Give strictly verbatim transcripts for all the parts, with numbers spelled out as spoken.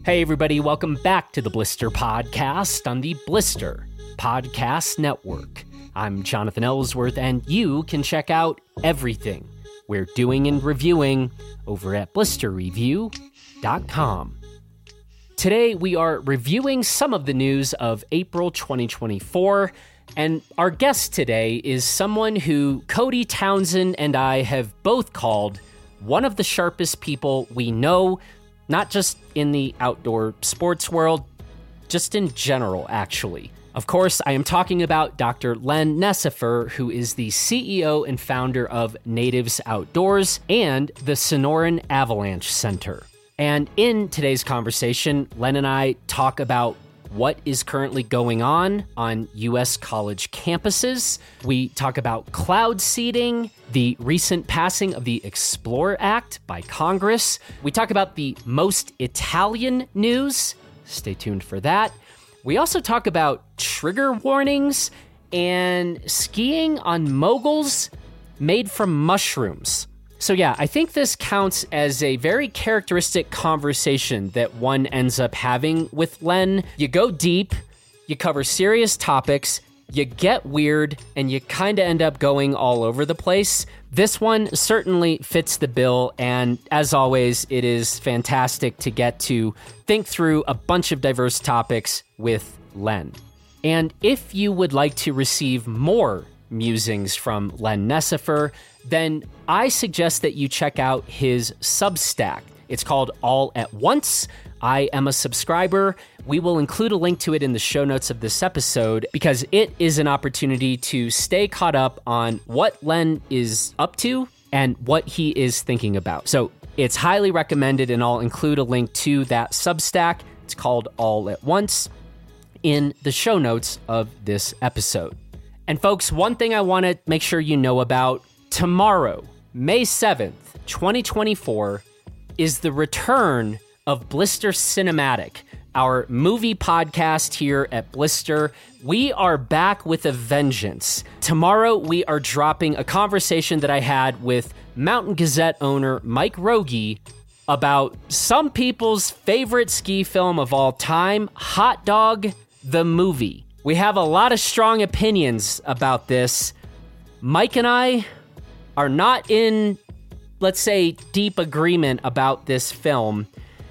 Hey, everybody, welcome back to the Blister Podcast on the Blister Podcast Network. I'm Jonathan Ellsworth, and you can check out everything we're doing and reviewing over at blister review dot com. Today, we are reviewing some of the news of April twenty twenty-four, and our guest today is someone who Cody Townsend and I have both called one of the sharpest people we know, not just in the outdoor sports world, just in general, actually. Of course, I am talking about Doctor Len Necefer, who is the C E O and founder of Natives Outdoors and the Sonoran Avalanche Center. And in today's conversation, Len and I talk about what is currently going on on U S college campuses. We talk about cloud seeding, the recent passing of the Explore Act by Congress. We talk about the most Italian news. Stay tuned for that. We also talk about trigger warnings and skiing on moguls made from mushrooms. So yeah, I think this counts as a very characteristic conversation that one ends up having with Len. You go deep, you cover serious topics, you get weird, and you kind of end up going all over the place. This one certainly fits the bill, and as always, it is fantastic to get to think through a bunch of diverse topics with Len. And if you would like to receive more musings from Len Necefer, then I suggest that you check out his Substack. It's called All at Once. I am a subscriber. We will include a link to it in the show notes of this episode because it is an opportunity to stay caught up on what Len is up to and what he is thinking about. So it's highly recommended, and I'll include a link to that Substack. It's called All at Once in the show notes of this episode. And folks, one thing I want to make sure you know about, tomorrow, May seventh, twenty twenty-four, is the return of Blister Cinematic, our movie podcast here at Blister. We are back with a vengeance. Tomorrow, we are dropping a conversation that I had with Mountain Gazette owner Mike Rogie about some people's favorite ski film of all time, Hot Dog, the movie. We have a lot of strong opinions about this. Mike and I are not in, let's say, deep agreement about this film.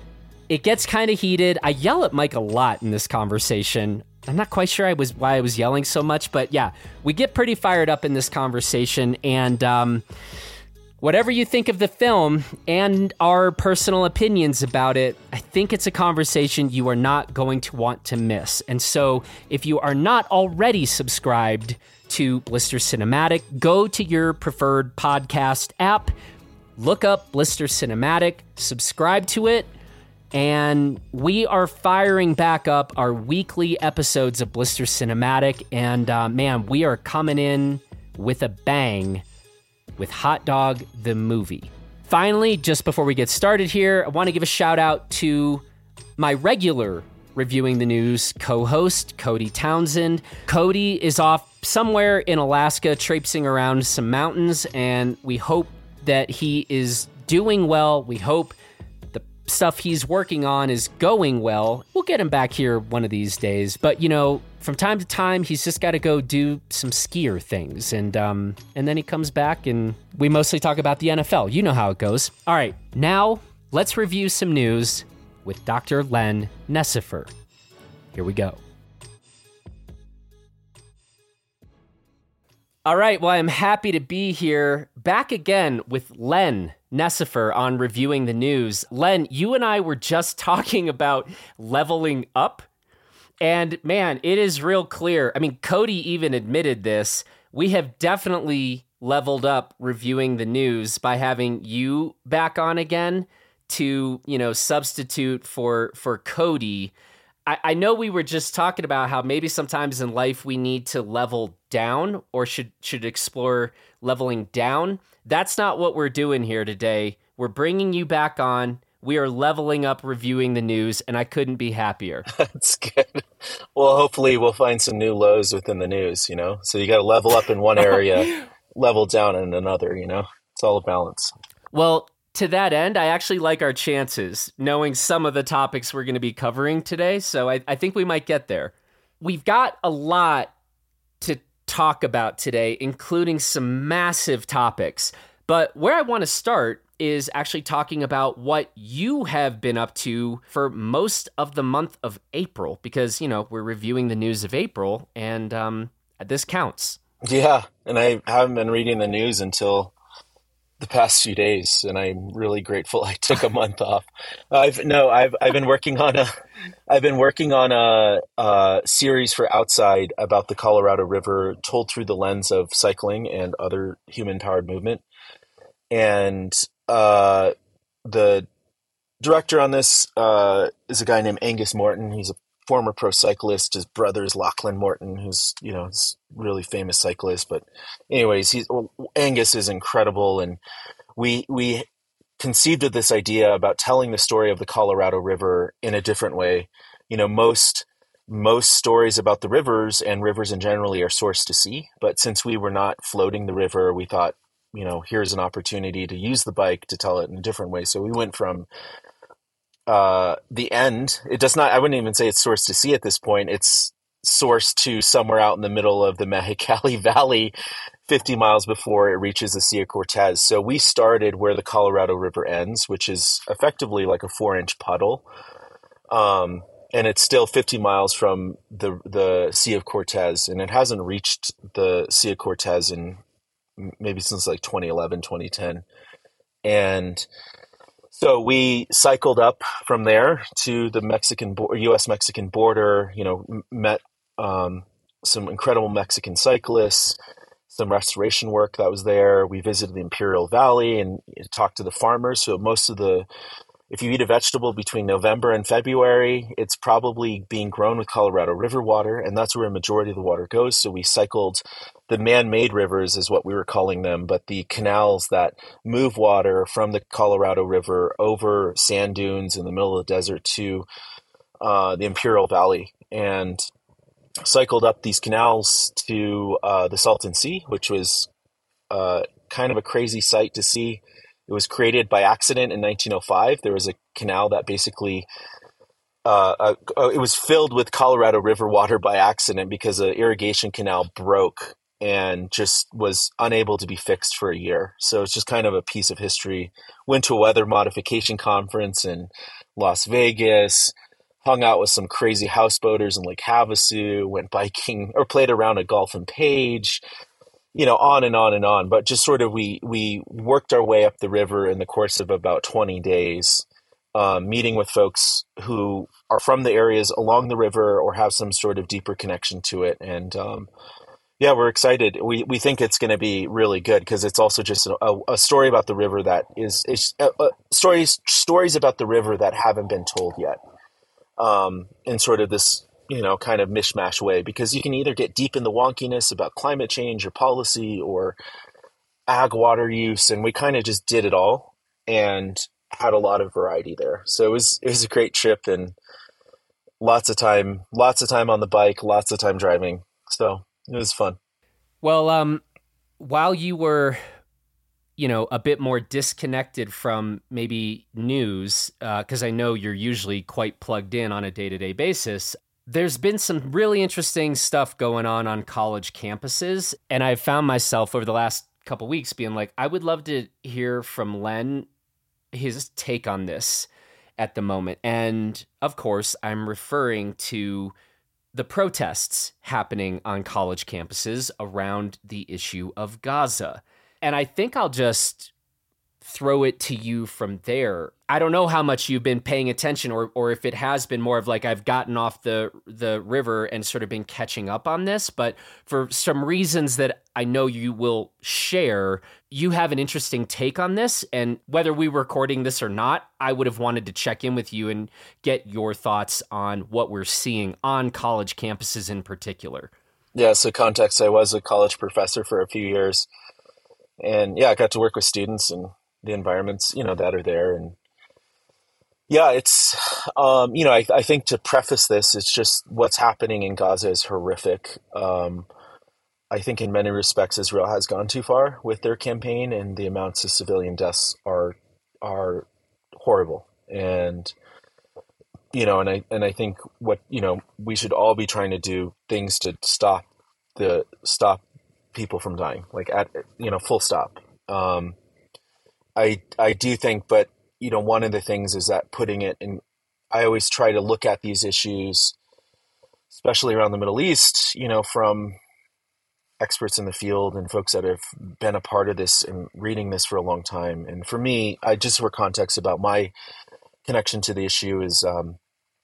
It gets kind of heated. I yell at Mike a lot in this conversation. I'm not quite sure I was why I was yelling so much, but yeah, we get pretty fired up in this conversation. And um, whatever you think of the film and our personal opinions about it, I think it's a conversation you are not going to want to miss. And so if you are not already subscribed to Blister Cinematic, go to your preferred podcast app, look up Blister Cinematic, subscribe to it, and we are firing back up our weekly episodes of Blister Cinematic, and uh, man, we are coming in with a bang with Hot Dog, the movie. Finally, just before we get started here, I want to give a shout out to my regular Reviewing the News co-host, Cody Townsend. Cody is off somewhere in Alaska, traipsing around some mountains, and we hope that he is doing well. We hope the stuff he's working on is going well. We'll get him back here one of these days. But, you know, from time to time, he's just got to go do some skier things. And, um, and then he comes back, and we mostly talk about the N F L. You know how it goes. All right, now let's review some news with Doctor Len Necefer. Here we go. All right, well, I'm happy to be here back again with Len Necefer on Reviewing the News. Len, you and I were just talking about leveling up, and man, it is real clear. I mean, Cody even admitted this. We have definitely leveled up Reviewing the News by having you back on again to, you know, substitute for for Cody. I, I know we were just talking about how maybe sometimes in life we need to level down or should should explore leveling down. That's not what we're doing here today. We're bringing you back on. We are leveling up Reviewing the News, and I couldn't be happier. That's good. Well, hopefully we'll find some new lows within the news, you know? So you got to level up in one area, level down in another, you know? It's all a balance. Well, to that end, I actually like our chances, knowing some of the topics we're going to be covering today. So I, I think we might get there. We've got a lot to talk about today, including some massive topics. But where I want to start is actually talking about what you have been up to for most of the month of April, because, you know, we're reviewing the news of April, and um, this counts. Yeah, and I haven't been reading the news until the past few days, and I'm really grateful I took a month off. I've no, I've I've been working on a, I've been working on a, a series for Outside about the Colorado River, told through the lens of cycling and other human-powered movement, and uh, the director on this uh, is a guy named Angus Morton. He's a former pro cyclist. His brother is Lachlan Morton, who's, you know, this really famous cyclist. But anyways, he's Angus is incredible, and we we conceived of this idea about telling the story of the Colorado River in a different way. You know, most most stories about the rivers and rivers in generally are sourced to sea, but since we were not floating the river, we thought, you know, here's an opportunity to use the bike to tell it in a different way. So we went from uh, the end. It does not, I wouldn't even say it's sourced to sea at this point. It's sourced to somewhere out in the middle of the Mexicali Valley, fifty miles before it reaches the Sea of Cortez. So we started where the Colorado River ends, which is effectively like a four inch puddle. Um, and it's still fifty miles from the, the Sea of Cortez. And it hasn't reached the Sea of Cortez in maybe since like twenty eleven, twenty ten. And so we cycled up from there to the Mexican U S Mexican border, you know, met um, some incredible Mexican cyclists, some restoration work that was there. We visited the Imperial Valley and talked to the farmers. So most of the, if you eat a vegetable between November and February, it's probably being grown with Colorado River water, and that's where a majority of the water goes. So we cycled the man-made rivers is what we were calling them, but the canals that move water from the Colorado River over sand dunes in the middle of the desert to uh, the Imperial Valley, and cycled up these canals to uh, the Salton Sea, which was uh, kind of a crazy sight to see. It was created by accident in nineteen oh five. There was a canal that basically, uh, uh, it was filled with Colorado River water by accident because an irrigation canal broke and just was unable to be fixed for a year. So it's just kind of a piece of history. Went to a weather modification conference in Las Vegas, hung out with some crazy houseboaters in Lake Havasu, went biking or played around at Golf and Page, you know, on and on and on. But just sort of we we worked our way up the river in the course of about twenty days, um, meeting with folks who are from the areas along the river or have some sort of deeper connection to it. And um, yeah, we're excited. We we think it's going to be really good because it's also just a, a story about the river that is, is uh, uh, stories stories about the river that haven't been told yet, um, in sort of this, you know, kind of mishmash way, because you can either get deep in the wonkiness about climate change or policy or ag water use. And we kind of just did it all and had a lot of variety there. So it was, it was a great trip and lots of time, lots of time on the bike, lots of time driving. So it was fun. Well, um, while you were, you know, a bit more disconnected from maybe news, uh, cause I know you're usually quite plugged in on a day-to-day basis, there's been some really interesting stuff going on on college campuses, and I've found myself over the last couple weeks being like, I would love to hear from Len, his take on this at the moment. And of course, I'm referring to the protests happening on college campuses around the issue of Gaza. And I think I'll just throw it to you from there. I don't know how much you've been paying attention, or or if it has been more of like I've gotten off the the river and sort of been catching up on this, but for some reasons that I know you will share, you have an interesting take on this, and whether we were recording this or not, I would have wanted to check in with you and get your thoughts on what we're seeing on college campuses in particular. Yeah, so context, I was a college professor for a few years, and yeah, I got to work with students and the environments, you know, that are there. And yeah, it's, um, you know, I, I think to preface this, it's just what's happening in Gaza is horrific. Um, I think in many respects, Israel has gone too far with their campaign, and the amounts of civilian deaths are are horrible. And, you know, and I, and I think what, you know, we should all be trying to do things to stop the, stop people from dying, like at, you know, full stop. Um, I, I do think, but, you know, one of the things is that putting it in, I always try to look at these issues, especially around the Middle East, you know, from experts in the field and folks that have been a part of this and reading this for a long time. And for me, I just for context about my connection to the issue is, um,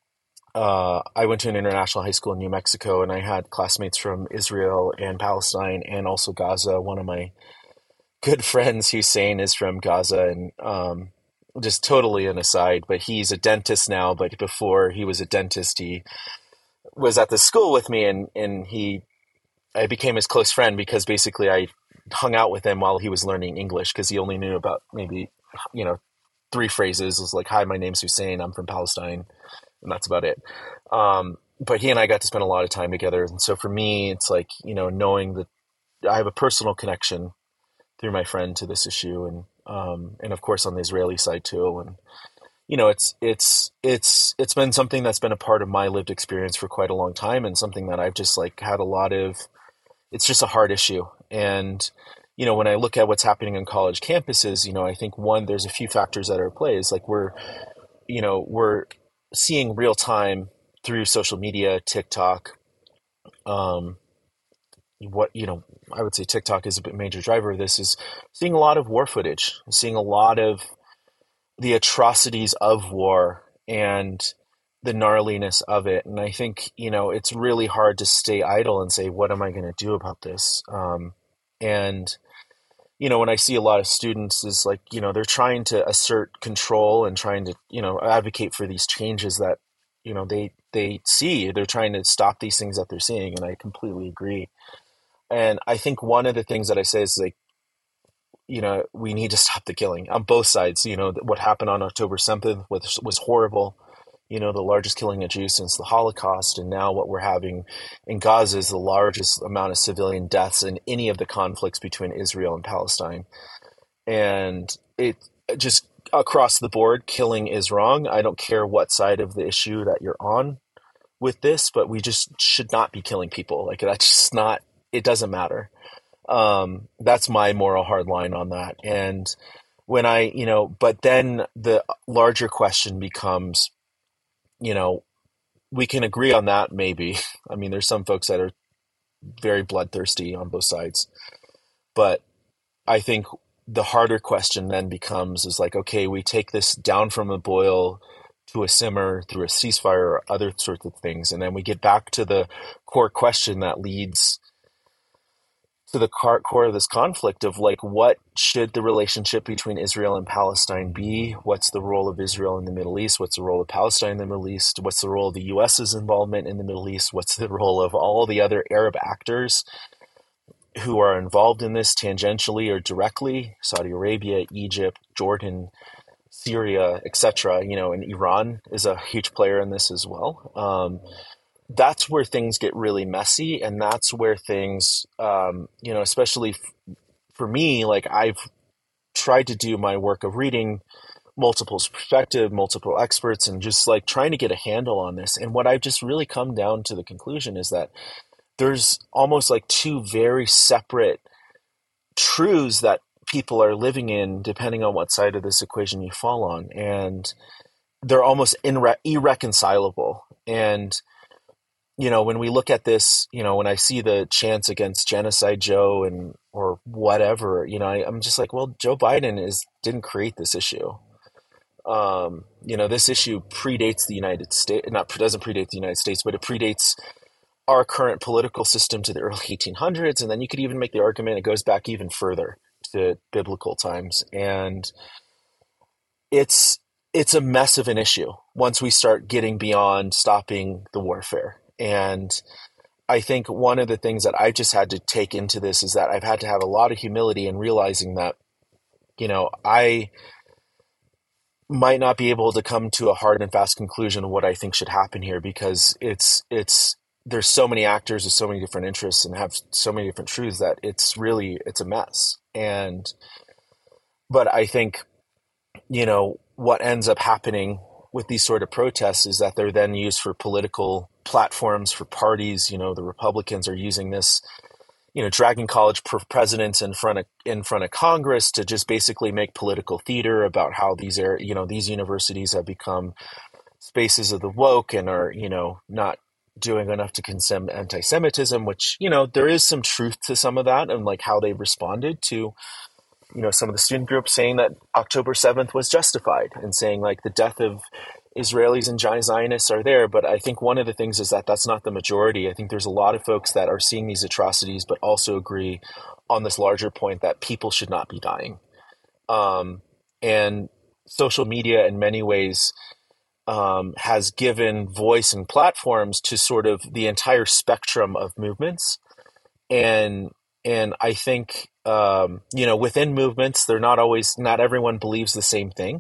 uh, I went to an international high school in New Mexico, and I had classmates from Israel and Palestine and also Gaza. One of my good friends, Hussein, is from Gaza, and um, just totally an aside, but he's a dentist now. But before he was a dentist, he was at the school with me, and, and he, I became his close friend because basically I hung out with him while he was learning English, because he only knew about maybe, you know, three phrases. It was like, hi, my name's Hussein, I'm from Palestine. And that's about it. Um, but he and I got to spend a lot of time together. And so for me, it's like, you know, knowing that I have a personal connection through my friend to this issue. And, um, and of course on the Israeli side too. And, you know, it's, it's, it's, it's been something that's been a part of my lived experience for quite a long time, and something that I've just like had a lot of, it's just a hard issue. And, you know, when I look at what's happening on college campuses, you know, I think one, there's a few factors that are at play. Is like we're, you know, we're seeing real time through social media, TikTok, um, what, you know, I would say TikTok is a bit major driver of this, is seeing a lot of war footage, seeing a lot of the atrocities of war and the gnarliness of it. And I think, you know, it's really hard to stay idle and say, what am I going to do about this? Um, and, you know, when I see a lot of students is like, you know, they're trying to assert control and trying to, you know, advocate for these changes that, you know, they, they see, they're trying to stop these things that they're seeing. And I completely agree. And I think one of the things that I say is like, you know, we need to stop the killing on both sides. You know, what happened on October seventh was, was horrible. You know, the largest killing of Jews since the Holocaust. And now what we're having in Gaza is the largest amount of civilian deaths in any of the conflicts between Israel and Palestine. And it just across the board, killing is wrong. I don't care what side of the issue that you're on with this, but we just should not be killing people. Like, that's just not, it doesn't matter. Um, that's my moral hard line on that. And when I, you know, but then the larger question becomes, you know, we can agree on that, maybe. I mean, there's some folks that are very bloodthirsty on both sides. But I think the harder question then becomes is like, okay, we take this down from a boil to a simmer through a ceasefire or other sorts of things. And then we get back to the core question that leads to the core of this conflict of like, what should the relationship between Israel and Palestine be? What's the role of Israel in the Middle East? What's the role of Palestine in the Middle East? What's the role of the U S's involvement in the Middle East? What's the role of all the other Arab actors who are involved in this tangentially or directly? Saudi Arabia, Egypt, Jordan, Syria, et cetera. You know, and Iran is a huge player in this as well. Um, that's where things get really messy. And that's where things, um, you know, especially f- for me, like I've tried to do my work of reading multiple perspective, multiple experts, and just like trying to get a handle on this. And what I've just really come down to the conclusion is that there's almost like two very separate truths that people are living in, depending on what side of this equation you fall on. And they're almost inre- irreconcilable. And you know, when we look at this, you know, when I see the chants against Genocide Joe and or whatever, you know, I, I'm just like, well, Joe Biden is didn't create this issue. Um, you know, this issue predates the United States, not doesn't predate the United States, but it predates our current political system to the early eighteen hundreds. And then you could even make the argument it goes back even further to biblical times. And it's it's a mess of an issue once we start getting beyond stopping the warfare. And I think one of the things that I just had to take into this is that I've had to have a lot of humility in realizing that, you know, I might not be able to come to a hard and fast conclusion of what I think should happen here, because it's, it's, there's so many actors, there's so many different interests and have so many different truths that it's really, it's a mess. And, but I think you know, what ends up happening with these sort of protests is that they're then used for political platforms for parties. You know, the Republicans are using this, you know, dragging college presidents in front of in front of Congress to just basically make political theater about how these are, you know, these universities have become spaces of the woke and are, you know, not doing enough to condemn anti-Semitism, which, you know, there is some truth to some of that and like how they responded to, you know, some of the student groups saying that October seventh was justified and saying like the death of Israelis and Zionists are there. But I think one of the things is that that's not the majority. I think there's a lot of folks that are seeing these atrocities, but also agree on this larger point that people should not be dying. Um, and social media in many ways um, has given voice and platforms to sort of the entire spectrum of movements. And and I think, um, you know, within movements, they're not always, not everyone believes the same thing.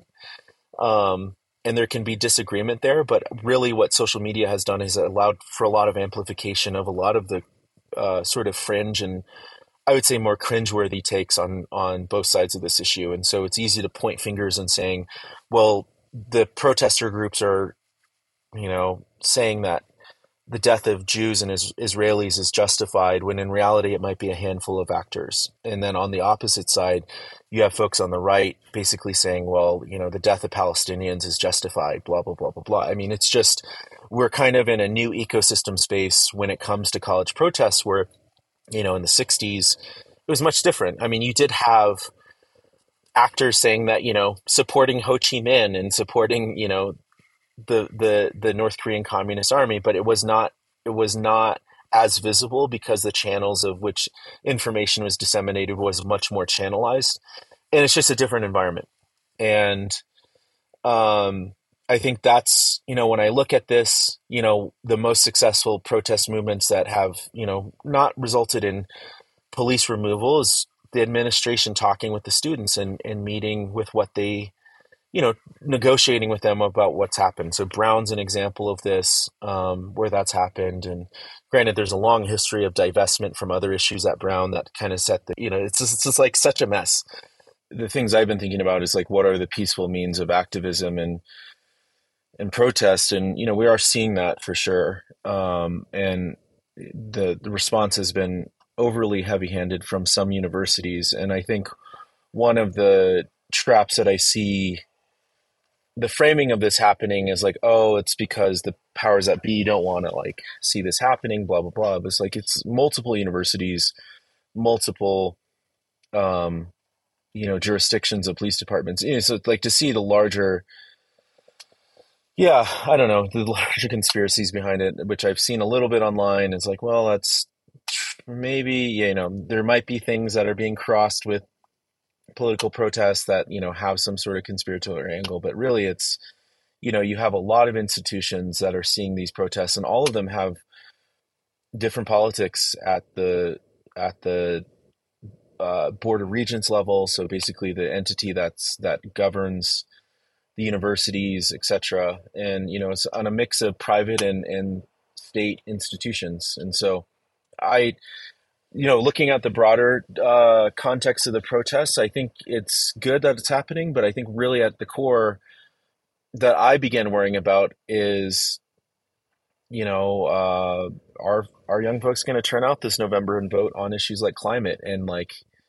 Um, and there can be disagreement there, but really what social media has done is allowed for a lot of amplification of a lot of the uh, sort of fringe and I would say more cringeworthy takes on, on both sides of this issue. And so it's easy to point fingers and saying, well, the protester groups are, you know, saying that the death of Jews and is- Israelis is justified when in reality it might be a handful of actors. And then on the opposite side, you have folks on the right basically saying, well, you know, the death of Palestinians is justified, blah, blah, blah, blah, blah. I mean, it's just, we're kind of in a new ecosystem space when it comes to college protests where, you know, in the sixties, it was much different. I mean, you did have actors saying that, you know, supporting Ho Chi Minh and supporting, you know, the the the North Korean Communist Army, but it was not it was not as visible because the channels of which information was disseminated was much more channelized, and it's just a different environment. And um, I think that's, you know, when I look at this, you know, the most successful protest movements that have, you know, not resulted in police removal is the administration talking with the students and and meeting with what they, you know, negotiating with them about what's happened. So Brown's an example of this, um, where that's happened. And granted, there's a long history of divestment from other issues at Brown that kind of set the, you know, it's just, it's just like such a mess. The things I've been thinking about is like, what are the peaceful means of activism and, and protest? And, you know, we are seeing that for sure. Um, and the, the response has been overly heavy-handed from some universities. And I think one of the traps that I see, the framing of this happening is like, oh, it's because the powers that be don't want to like see this happening, blah, blah, blah. But it's like, it's multiple universities, multiple, um, you know, jurisdictions of police departments. You know, so like to see the larger, yeah, I don't know, the larger conspiracies behind it, which I've seen a little bit online. It's like, well, that's maybe, you know, there might be things that are being crossed with political protests that, you know, have some sort of conspiratorial angle, but really it's, you know, you have a lot of institutions that are seeing these protests and all of them have different politics at the, at the uh, Board of Regents level. So basically the entity that's, that governs the universities, et cetera. And, you know, it's on a mix of private and, and state institutions. And so I, you know, looking at the broader uh, context of the protests, I think it's good that it's happening, but I think really at the core that I began worrying about is, you know, uh, are are young folks going to turn out this November and vote on issues like climate and like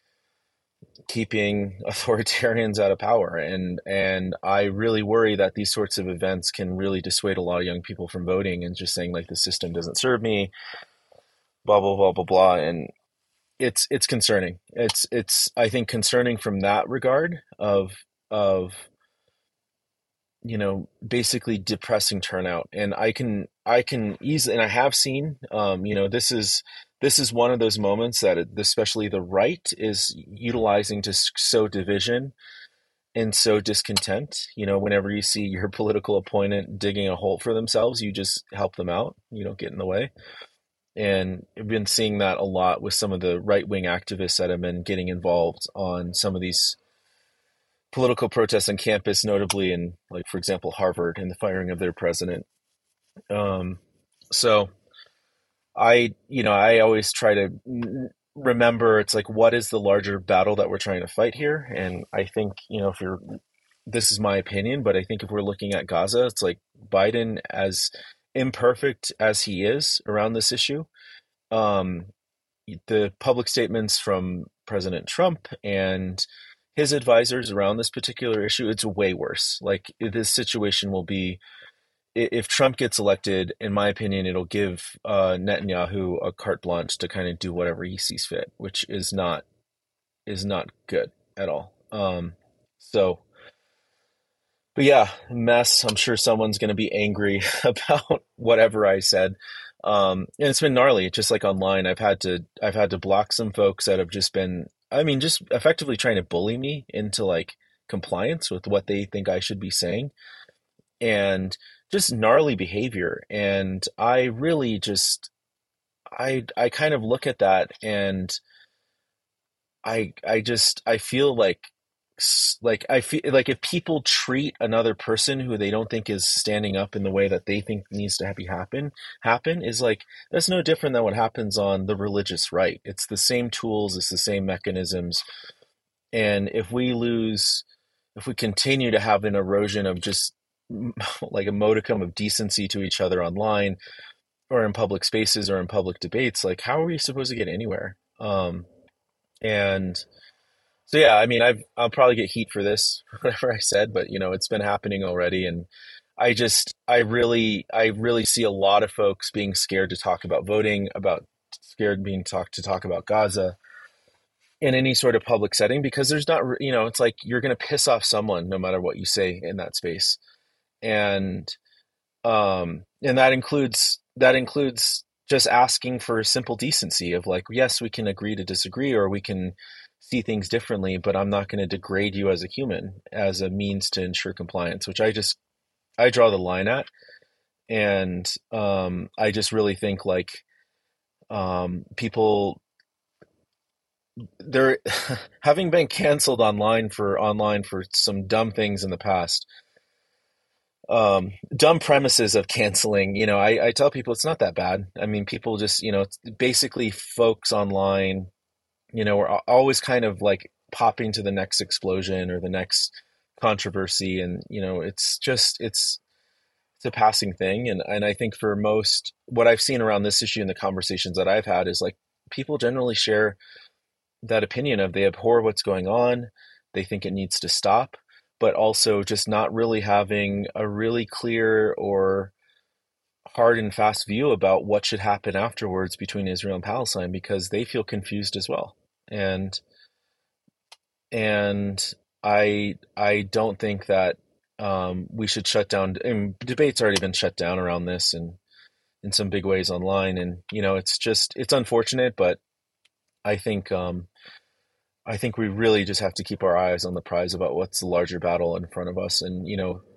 keeping authoritarians out of power? And and I really worry that these sorts of events can really dissuade a lot of young people from voting and just saying like the system doesn't serve me, blah blah blah blah blah. And it's it's concerning. It's it's I think concerning from that regard of of you know basically depressing turnout. And I can I can easily, and I have seen um, you know this is this is one of those moments that it, especially the right is utilizing to sow division and sow discontent. You know, whenever you see your political opponent digging a hole for themselves, you just help them out. You don't get in the way. And I've been seeing that a lot with some of the right-wing activists that have been getting involved on some of these political protests on campus, notably in, like, for example, Harvard and the firing of their president. Um, so I, you know, I always try to remember it's like, what is the larger battle that we're trying to fight here? And I think, you know, if you're this is my opinion, but I think if we're looking at Gaza, it's like Biden, as imperfect as he is around this issue, um, the public statements from President Trump and his advisors around this particular issue, it's way worse. Like this situation will be, if Trump gets elected, in my opinion, it'll give uh, Netanyahu a carte blanche to kind of do whatever he sees fit, which is not is not good at all. Um, so, but yeah, mess. I'm sure someone's going to be angry about whatever I said. Um, and it's been gnarly, just like online. I've had to I've had to block some folks that have just been, I mean, just effectively trying to bully me into like compliance with what they think I should be saying, and just gnarly behavior. And I really just I I kind of look at that, and I I just I feel like like I feel like if people treat another person who they don't think is standing up in the way that they think needs to be happen happen is like, that's no different than what happens on the religious right. It's the same tools, it's the same mechanisms. And if we lose, if we continue to have an erosion of just like a modicum of decency to each other online or in public spaces or in public debates, like how are we supposed to get anywhere? Um, and So yeah, I mean, I've I'll probably get heat for this, whatever I said, but you know, it's been happening already, and I just I really I really see a lot of folks being scared to talk about voting, about scared being talk to talk about Gaza in any sort of public setting, because there's not, you know, it's like you're going to piss off someone no matter what you say in that space, and um, and that includes that includes just asking for simple decency of like, yes, we can agree to disagree, or we can see things differently, but I'm not going to degrade you as a human as a means to ensure compliance, which I just, I draw the line at. And um, I just really think like um, people, they're having been canceled online for online for some dumb things in the past. Um, dumb premises of canceling, you know, I, I tell people it's not that bad. I mean, people just, you know, it's basically folks online, you know, we're always kind of like popping to the next explosion or the next controversy. And, you know, it's just, it's, it's a passing thing. And, and I think for most, what I've seen around this issue in the conversations that I've had is like, people generally share that opinion of they abhor what's going on. They think it needs to stop, but also just not really having a really clear or hard and fast view about what should happen afterwards between Israel and Palestine, because they feel confused as well. And and I I don't think that um, we should shut down. And debate's already been shut down around this, and in some big ways online. And you know, it's just it's unfortunate, but I think um, I think we really just have to keep our eyes on the prize about what's the larger battle in front of us. And you know,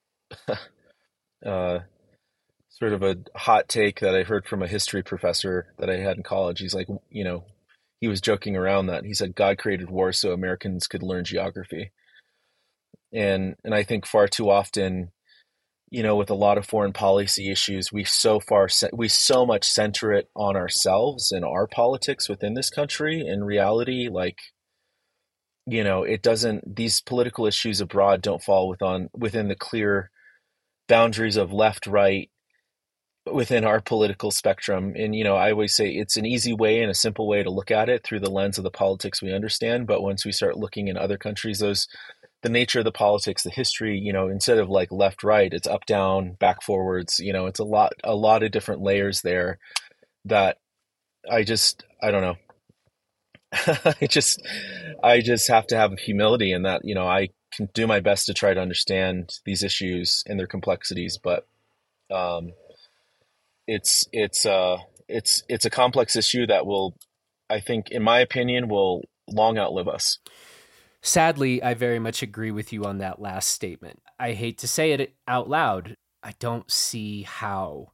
uh, sort of a hot take that I heard from a history professor that I had in college. He's like, you know, he was joking around that he said God created war so Americans could learn geography. And and I think far too often, you know, with a lot of foreign policy issues, we so far we so much center it on ourselves and our politics within this country. In reality, like, you know, it doesn't, these political issues abroad don't fall within within the clear boundaries of left, right, within our political spectrum. And, you know, I always say it's an easy way and a simple way to look at it through the lens of the politics we understand. But once we start looking in other countries, those, the nature of the politics, the history, you know, instead of like left, right, it's up, down, back, forwards, you know, it's a lot, a lot of different layers there that I just, I don't know. I just, I just have to have humility in that, you know, I can do my best to try to understand these issues and their complexities, but, um, It's it's uh it's it's a complex issue that will, I think, in my opinion, will long outlive us. Sadly, I very much agree with you on that last statement. I hate to say it out loud. I don't see how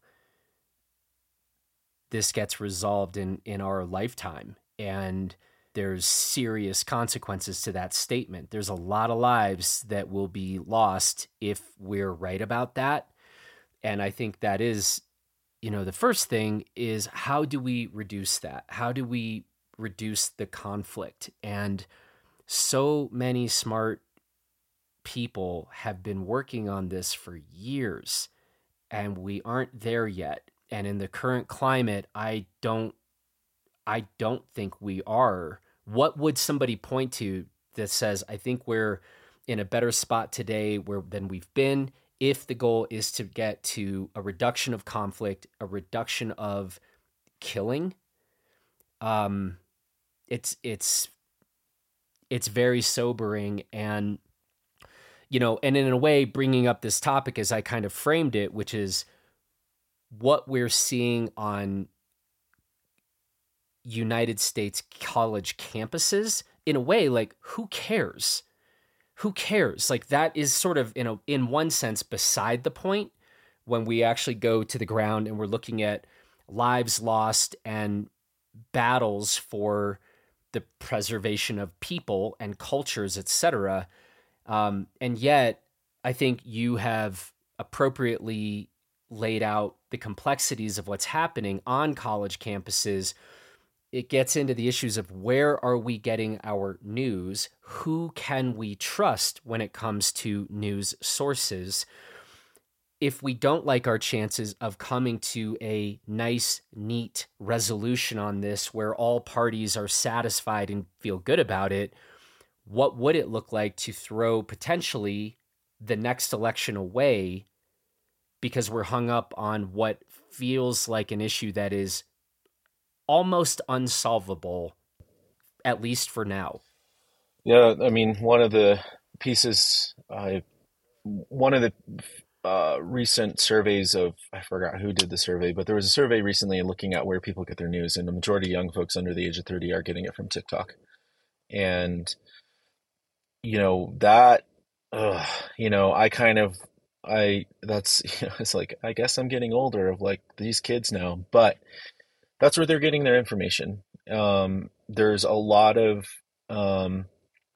this gets resolved in, in our lifetime. And there's serious consequences to that statement. There's a lot of lives that will be lost if we're right about that. And I think that is, you know, the first thing is, how do we reduce that? How do we reduce the conflict? And so many smart people have been working on this for years, and we aren't there yet. And in the current climate, I don't I don't think we are. What would somebody point to that says, I think we're in a better spot today where than we've been, if the goal is to get to a reduction of conflict, a reduction of killing? Um, it's it's it's very sobering. And you know, and in a way, bringing up this topic as I kind of framed it, which is what we're seeing on United States college campuses, in a way, like, who cares? Who cares? Like, that is sort of, in a, in one sense, beside the point when we actually go to the ground and we're looking at lives lost and battles for the preservation of people and cultures, et cetera. Um, and yet, I think you have appropriately laid out the complexities of what's happening on college campuses. It gets into the issues of where are we getting our news? Who can we trust when it comes to news sources? If we don't like our chances of coming to a nice, neat resolution on this where all parties are satisfied and feel good about it, what would it look like to throw potentially the next election away because we're hung up on what feels like an issue that is almost unsolvable, at least for now? Yeah, I mean, one of the pieces, I one of the uh, recent surveys of, I forgot who did the survey, but there was a survey recently looking at where people get their news, and the majority of young folks under the age of thirty are getting it from TikTok. And, you know, that, ugh, you know, I kind of, I, that's, you know, it's like, I guess I'm getting older of like these kids now, but that's where they're getting their information. Um, there's a lot of, um,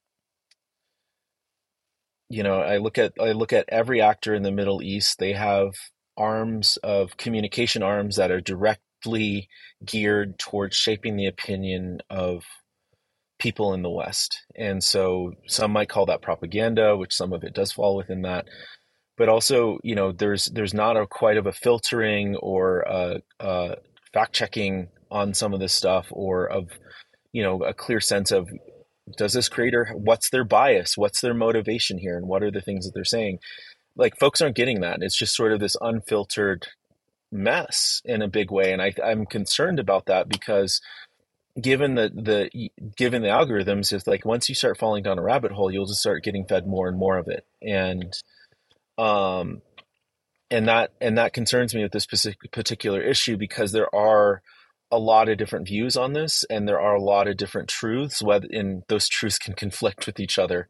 you know, I look at I look at every actor in the Middle East. They have arms of communication arms that are directly geared towards shaping the opinion of people in the West. And so some might call that propaganda, which some of it does fall within that. But also, you know, there's there's not a quite of a filtering or a, a fact checking on some of this stuff, or of, you know, a clear sense of, does this creator, what's their bias, what's their motivation here, and what are the things that they're saying? Like, folks aren't getting that. It's just sort of this unfiltered mess in a big way, and I, I'm concerned about that because given the the given the algorithms, it's like once you start falling down a rabbit hole, you'll just start getting fed more and more of it, and um, and that and that concerns me with this specific particular issue, because there are a lot of different views on this, and there are a lot of different truths, whether and those truths can conflict with each other.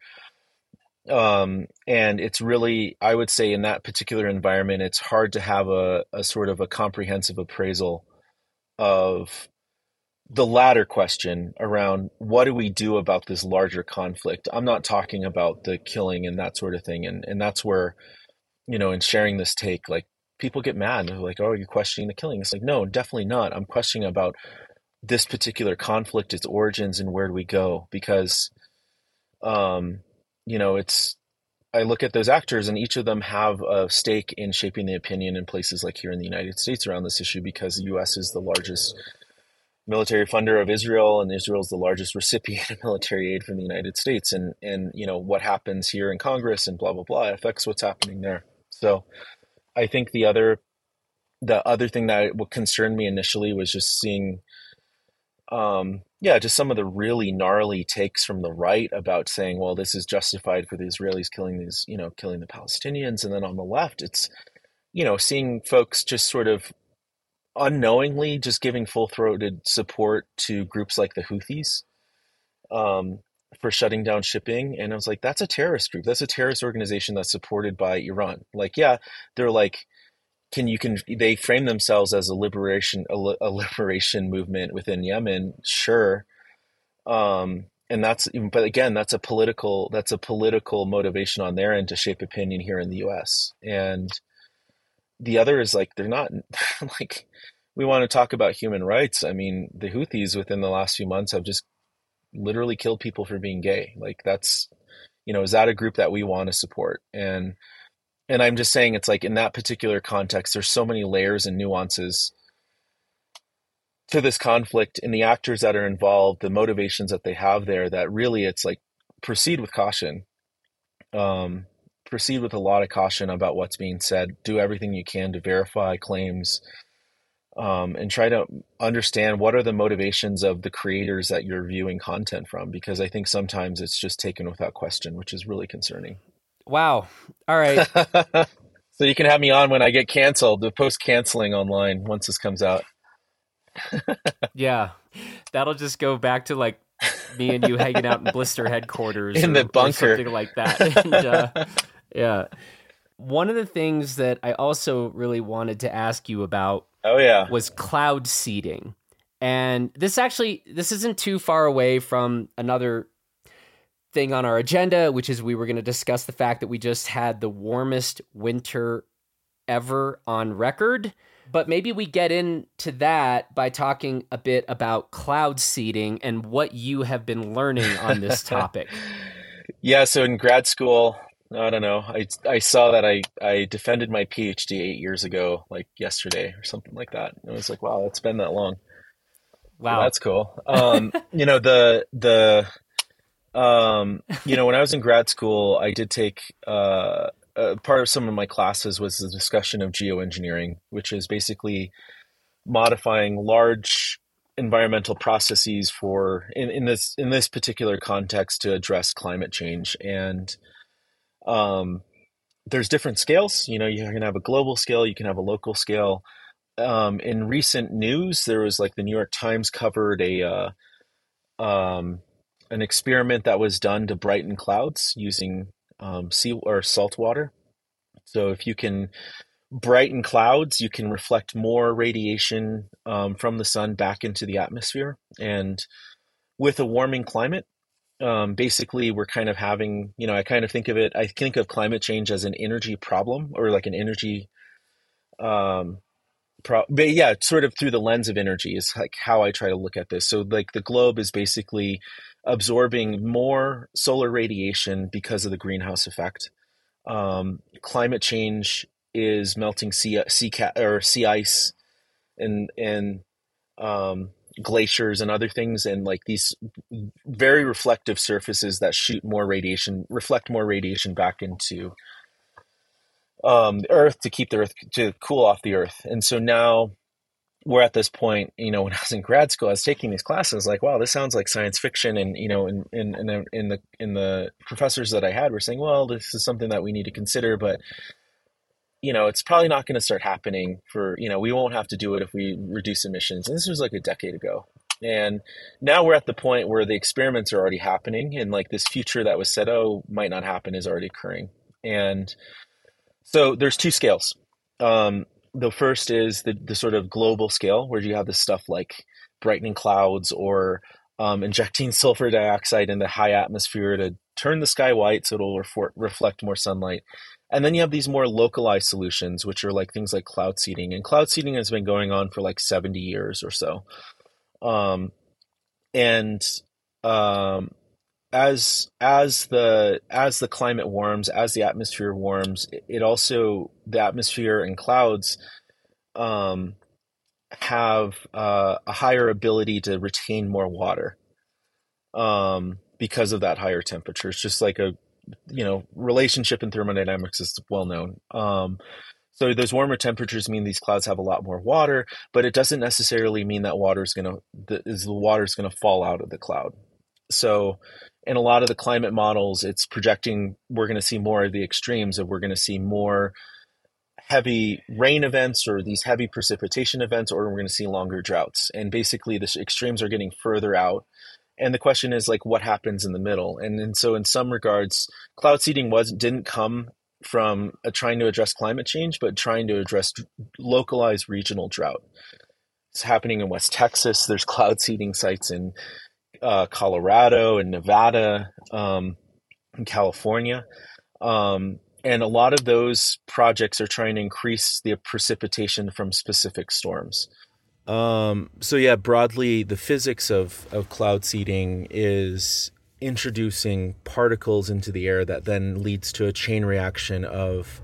Um, and it's really, I would say, in that particular environment, it's hard to have a, a sort of a comprehensive appraisal of the latter question around what do we do about this larger conflict. I'm not talking about the killing and that sort of thing, and and that's where, you know, in sharing this take, like, people get mad and they're like, oh, you're questioning the killing. It's like, no, definitely not. I'm questioning about this particular conflict, its origins, and where do we go? Because, um, you know, it's, I look at those actors and each of them have a stake in shaping the opinion in places like here in the United States around this issue, because the U S is the largest military funder of Israel, and Israel is the largest recipient of military aid from the United States. And, and, you know, what happens here in Congress and blah, blah, blah affects what's happening there. So I think the other the other thing that would concern me initially was just seeing, um, yeah, just some of the really gnarly takes from the right about saying, well, this is justified for the Israelis killing these, you know, killing the Palestinians. And then on the left, it's, you know, seeing folks just sort of unknowingly just giving full-throated support to groups like the Houthis, um, for shutting down shipping. And I was like, that's a terrorist group. That's a terrorist organization that's supported by Iran. Like, yeah, they're like, can you can they frame themselves as a liberation a, a liberation movement within Yemen? Sure. Um, and that's, but again, that's a political that's a political motivation on their end to shape opinion here in the U S. And the other is like, they're not like, we want to talk about human rights. I mean, the Houthis within the last few months have just literally killed people for being gay. Like, that's, You know, is that a group that we want to support? And and I'm just saying, it's like in that particular context, there's so many layers and nuances to this conflict in the actors that are involved, the motivations that they have there, that really it's like proceed with caution. Um, proceed with a lot of caution about what's being said. Do everything you can to verify claims, um, and try to understand what are the motivations of the creators that you're viewing content from, because I think sometimes it's just taken without question, which is really concerning. Wow. All right. So you can have me on when I get canceled, the post canceling online once this comes out. Yeah, that'll just go back to like me and you hanging out in Blister headquarters in or, the bunker, or something like that. And, uh, yeah, one of the things that I also really wanted to ask you about, oh yeah, was cloud seeding, and this actually this isn't too far away from another thing on our agenda, which is we were going to discuss the fact that we just had the warmest winter ever on record. But maybe we get into that by talking a bit about cloud seeding and what you have been learning on this topic. Yeah, so in grad school, I don't know, I I saw that I, I defended my PhD eight years ago, like yesterday or something like that. And I was like, wow, it's been that long. Wow. Well, that's cool. Um, you know, the, the, um, you know, when I was in grad school, I did take, uh, Uh, part of some of my classes was the discussion of geoengineering, which is basically modifying large environmental processes for in, in this in this particular context to address climate change. And um, there's different scales. You know, you can have a global scale, you can have a local scale. Um, in recent news, there was like the New York Times covered a uh, um, an experiment that was done to brighten clouds using um, sea or salt water. So if you can brighten clouds, you can reflect more radiation um, from the sun back into the atmosphere. And with a warming climate, um, basically we're kind of having, you know, I kind of think of it, I think of climate change as an energy problem, or like an energy, um, pro- but yeah, sort of through the lens of energy is like how I try to look at this. So like the globe is basically absorbing more solar radiation because of the greenhouse effect. Um, climate change is melting sea sea ca- or sea ice and and um, glaciers and other things, and like these very reflective surfaces that shoot more radiation, reflect more radiation back into um, the Earth to keep the Earth to cool off the Earth. And so now we're at this point, you know, when I was in grad school, I was taking these classes like, wow, this sounds like science fiction. And, you know, in, in, in, the, in the, in the professors that I had were saying, well, this is something that we need to consider, but, you know, it's probably not going to start happening for, you know, we won't have to do it if we reduce emissions. And this was like a decade ago. And now we're at the point where the experiments are already happening, and like this future that was said, oh, might not happen is already occurring. And so there's two scales. Um, The first is the, the sort of global scale, where you have this stuff like brightening clouds or um, injecting sulfur dioxide in the high atmosphere to turn the sky white so it'll ref- reflect more sunlight. And then you have these more localized solutions, which are like things like cloud seeding. And cloud seeding has been going on for like seventy years or so. Um, and um, as as the as the climate warms, as the atmosphere warms, it also, the atmosphere and clouds um, have uh, a higher ability to retain more water um, because of that higher temperature. It's just like a, you know, relationship in thermodynamics is well known. Um, so those warmer temperatures mean these clouds have a lot more water, but it doesn't necessarily mean that water is going to, the, is the water is going to fall out of the cloud. So in a lot of the climate models, it's projecting we're going to see more of the extremes, of we're going to see more heavy rain events or these heavy precipitation events, or we're going to see longer droughts. And basically the extremes are getting further out. And the question is like, what happens in the middle? And, and so in some regards, cloud seeding was, didn't come from a trying to address climate change, but trying to address localized regional drought. It's happening in West Texas. There's cloud seeding sites in uh, Colorado and Nevada, um, and California. Um, and a lot of those projects are trying to increase the precipitation from specific storms. Um, so yeah, broadly, the physics of, of cloud seeding is introducing particles into the air that then leads to a chain reaction of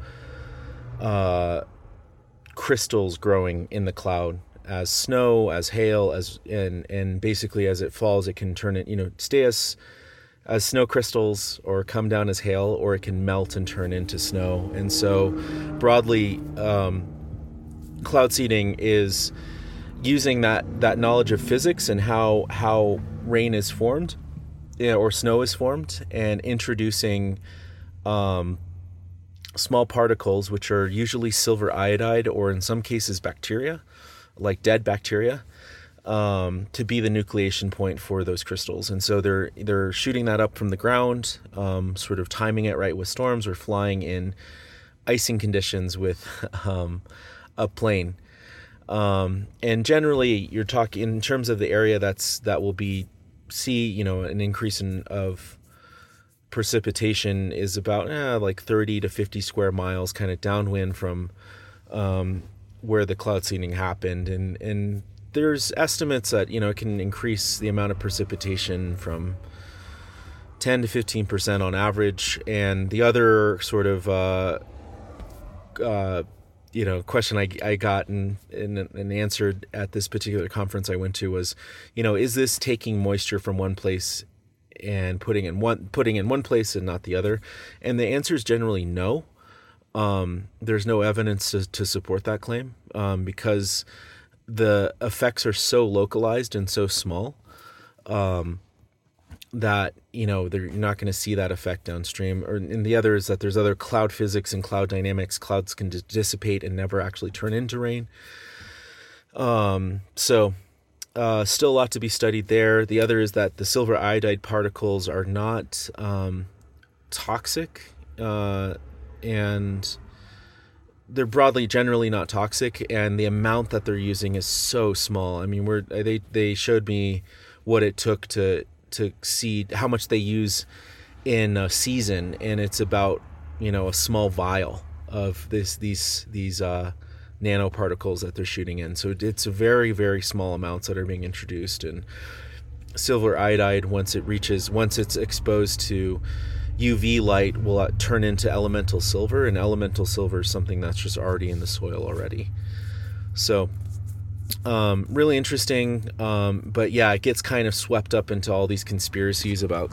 uh, crystals growing in the cloud as snow, as hail, as and and basically as it falls, it can turn it, you know, stay as as snow crystals or come down as hail, or it can melt and turn into snow. And so broadly, um, cloud seeding is using that that knowledge of physics and how how rain is formed, you know, or snow is formed, and introducing um, small particles, which are usually silver iodide, or in some cases bacteria, like dead bacteria, um, to be the nucleation point for those crystals. And so they're they're shooting that up from the ground, um, sort of timing it right with storms, or flying in icing conditions with um, a plane. Um, and generally, you're talking in terms of the area that's that will be see, you know, an increase in of precipitation is about eh, like thirty to fifty square miles, kind of downwind from um, where the cloud seeding happened. And and there's estimates that, you know, it can increase the amount of precipitation from ten to fifteen percent on average. And the other sort of uh, uh, you know, question I, I got and, and, and answered at this particular conference I went to was, you know, is this taking moisture from one place and putting in one putting in one place and not the other? And the answer is generally no. Um, there's no evidence to, to support that claim, um, because the effects are so localized and so small, um, that, you know, you're not going to see that effect downstream. Or, and the other is that there's other cloud physics and cloud dynamics. Clouds can d- dissipate and never actually turn into rain. Um, so uh, still a lot to be studied there. The other is that the silver iodide particles are not um, toxic, uh, and they're broadly generally not toxic, and the amount that they're using is so small. I mean, we're they they showed me what it took to to see how much they use in a season, and it's about, you know, a small vial of this these these uh, nanoparticles that they're shooting in. So it's a very very small amounts that are being introduced. And silver iodide, once it reaches once it's exposed to U V light, will turn into elemental silver, and elemental silver is something that's just already in the soil already. So Um, really interesting, um, but yeah, it gets kind of swept up into all these conspiracies about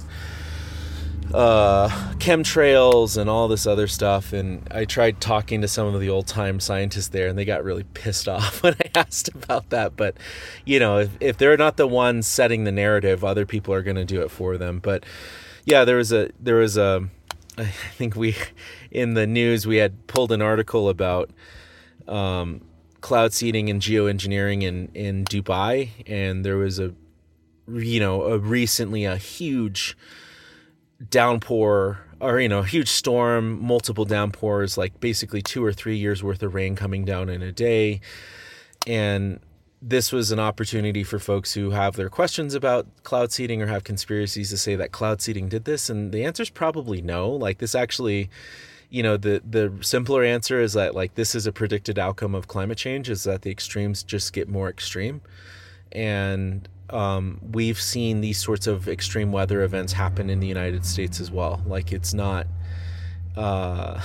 uh, chemtrails and all this other stuff. And I tried talking to some of the old-time scientists there, and they got really pissed off when I asked about that. But, you know, if, if they're not the ones setting the narrative, other people are going to do it for them. But yeah, there was a there was a I think we in the news we had pulled an article about um, cloud seeding and geoengineering in, in Dubai, and there was a, you know, a recently a huge downpour, or, you know, a huge storm, multiple downpours, like basically two or three years worth of rain coming down in a day. And this was an opportunity for folks who have their questions about cloud seeding or have conspiracies to say that cloud seeding did this. And the answer is probably no. Like, this actually, you know, the, the simpler answer is that, like, this is a predicted outcome of climate change, is that the extremes just get more extreme. And um, we've seen these sorts of extreme weather events happen in the United States as well. Like, it's not, uh,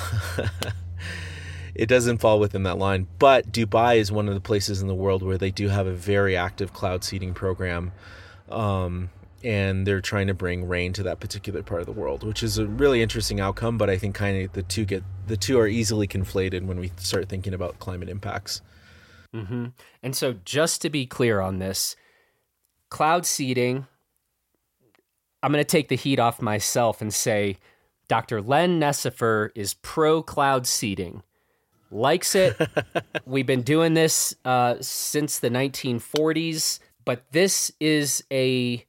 it doesn't fall within that line. But Dubai is one of the places in the world where they do have a very active cloud seeding program. Um, and they're trying to bring rain to that particular part of the world, which is a really interesting outcome. But I think kind of the two get the two are easily conflated when we start thinking about climate impacts. Mm-hmm. And so, just to be clear on this, cloud seeding, I'm going to take the heat off myself and say Doctor Len Nesifer is pro cloud seeding, likes it. We've been doing this uh, since the nineteen forties, but this is a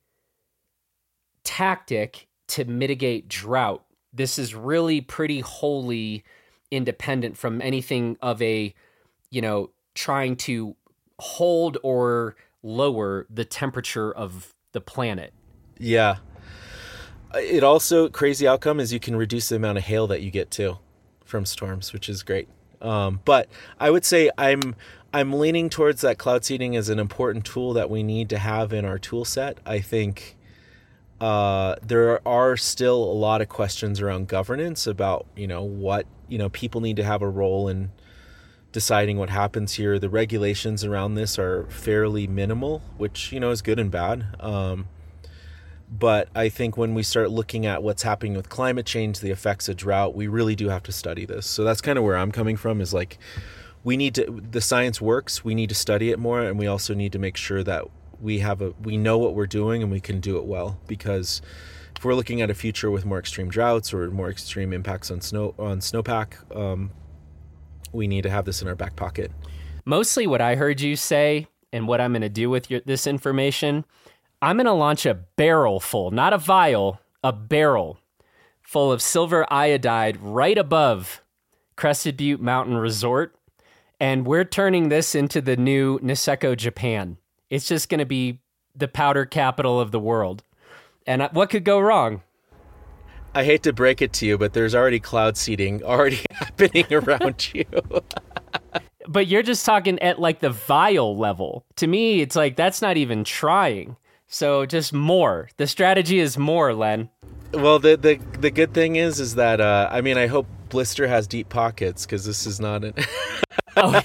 tactic to mitigate drought. This is really pretty wholly independent from anything of a, you know, trying to hold or lower the temperature of the planet. Yeah. It also, crazy outcome is you can reduce the amount of hail that you get too from storms, which is great. Um, but I would say I'm I'm leaning towards that cloud seeding as an important tool that we need to have in our tool set. I think Uh, there are still a lot of questions around governance about, you know, what, you know, people need to have a role in deciding what happens here. The regulations around this are fairly minimal, which, you know, is good and bad. Um, but I think when we start looking at what's happening with climate change, the effects of drought, we really do have to study this. So that's kind of where I'm coming from, is like, we need to, the science works, we need to study it more, and we also need to make sure that we have a we know what we're doing and we can do it well, because if we're looking at a future with more extreme droughts or more extreme impacts on snow on snowpack, um, we need to have this in our back pocket. Mostly what I heard you say and what I'm going to do with your, this information, I'm going to launch a barrel full, not a vial, a barrel full of silver iodide right above Crested Butte Mountain Resort, and we're turning this into the new Niseko, Japan. It's just going to be the powder capital of the world. And what could go wrong? I hate to break it to you, but there's already cloud seeding already happening around you. But you're just talking at like the vial level. To me, it's like that's not even trying. So just more. The strategy is more, Len. Well, the the, the good thing is, is that, uh, I mean, I hope Blister has deep pockets, because this is not an... oh.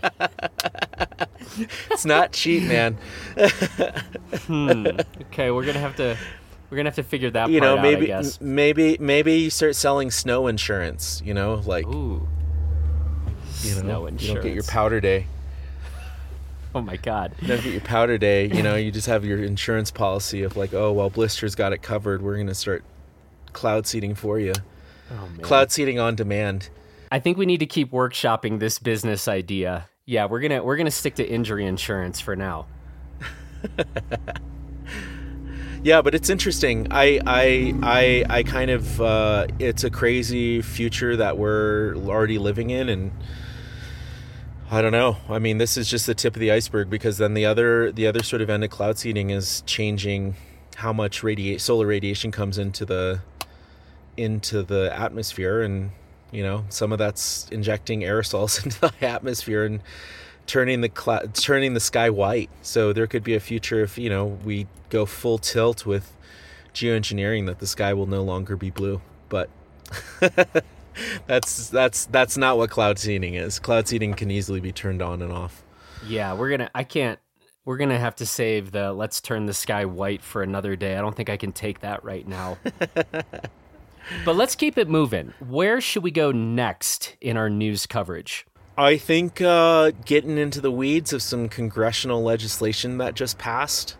It's not cheap, man. hmm. Okay, we're gonna have to we're gonna have to figure that you part know, maybe, out, I guess. Maybe maybe you start selling snow insurance. You know, like Ooh. You know, snow insurance. You don't get your powder day. Oh my God. You don't get your powder day. You know, you just have your insurance policy of like, oh well, Blister's got it covered. We're gonna start cloud seeding for you. Oh, man. Cloud seeding on demand. I think we need to keep workshopping this business idea. Yeah, we're gonna we're gonna stick to injury insurance for now. Yeah, but it's interesting. I I I I kind of uh, it's a crazy future that we're already living in, and I don't know. I mean, this is just the tip of the iceberg, because then the other the other sort of end of cloud seeding is changing how much radiate solar radiation comes into the into the atmosphere, and you know, some of that's injecting aerosols into the atmosphere and turning the cl- turning the sky white. So there could be a future if, you know, we go full tilt with geoengineering, that the sky will no longer be blue. But that's that's that's not what cloud seeding is. Cloud seeding can easily be turned on and off. Yeah, we're gonna. I can't. We're gonna have to save the "let's turn the sky white" for another day. I don't think I can take that right now. But let's keep it moving. Where should we go next in our news coverage? I think uh, getting into the weeds of some congressional legislation that just passed.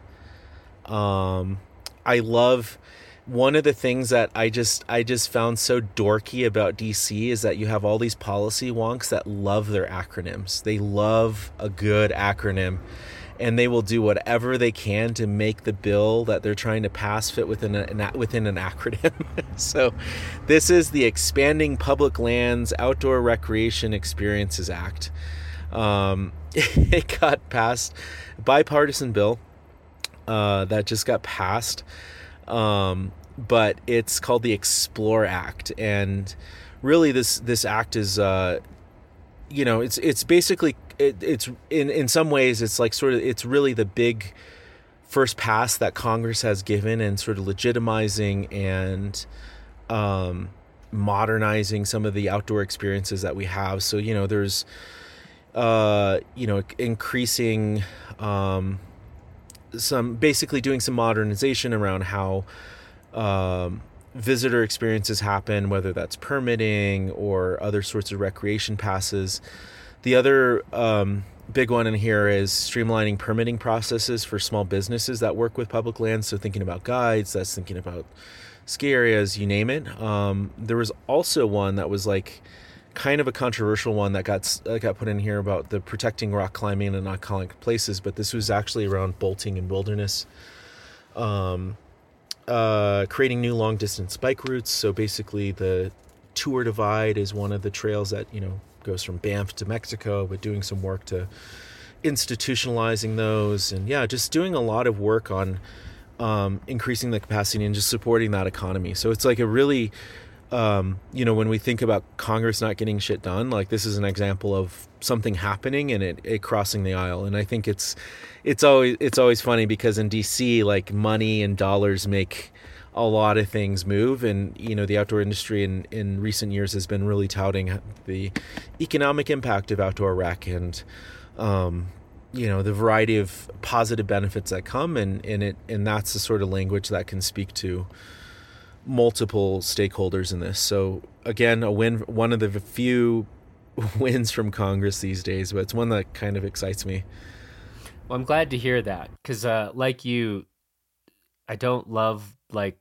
Um, I love one of the things that I just I just found so dorky about D C is that you have all these policy wonks that love their acronyms. They love a good acronym, and they will do whatever they can to make the bill that they're trying to pass fit within a, an, within an acronym. So this is the Expanding Public Lands Outdoor Recreation Experiences Act. Um, it got passed, bipartisan bill uh, that just got passed. Um, but it's called the Explore Act. And really this, this act is, uh, you know, it's, it's basically, it, it's in, in some ways it's like sort of, it's really the big first pass that Congress has given and sort of legitimizing and, um, modernizing some of the outdoor experiences that we have. So, you know, there's, uh, you know, increasing, um, some basically doing some modernization around how um, visitor experiences happen, whether that's permitting or other sorts of recreation passes. The other um, big one in here is streamlining permitting processes for small businesses that work with public lands. So thinking about guides, that's thinking about ski areas, you name it. Um, there was also one that was like kind of a controversial one that got uh, got put in here about the protecting rock climbing and iconic places, but this was actually around bolting and wilderness, um, uh, creating new long distance bike routes. So basically, the Tour Divide is one of the trails that, you know, goes from Banff to Mexico, but doing some work to institutionalizing those, and yeah, just doing a lot of work on um, increasing the capacity and just supporting that economy. So it's like a really um, you know, when we think about Congress not getting shit done, like this is an example of something happening and it, it crossing the aisle. And I think it's it's always it's always funny because in D C, like money and dollars make a lot of things move. And, you know, the outdoor industry in, in recent years has been really touting the economic impact of outdoor rec and, um, you know, the variety of positive benefits that come. And, and, it, and that's the sort of language that can speak to multiple stakeholders in this. So again, a win, one of the few wins from Congress these days, but it's one that kind of excites me. Well, I'm glad to hear that because, uh, like you, I don't love like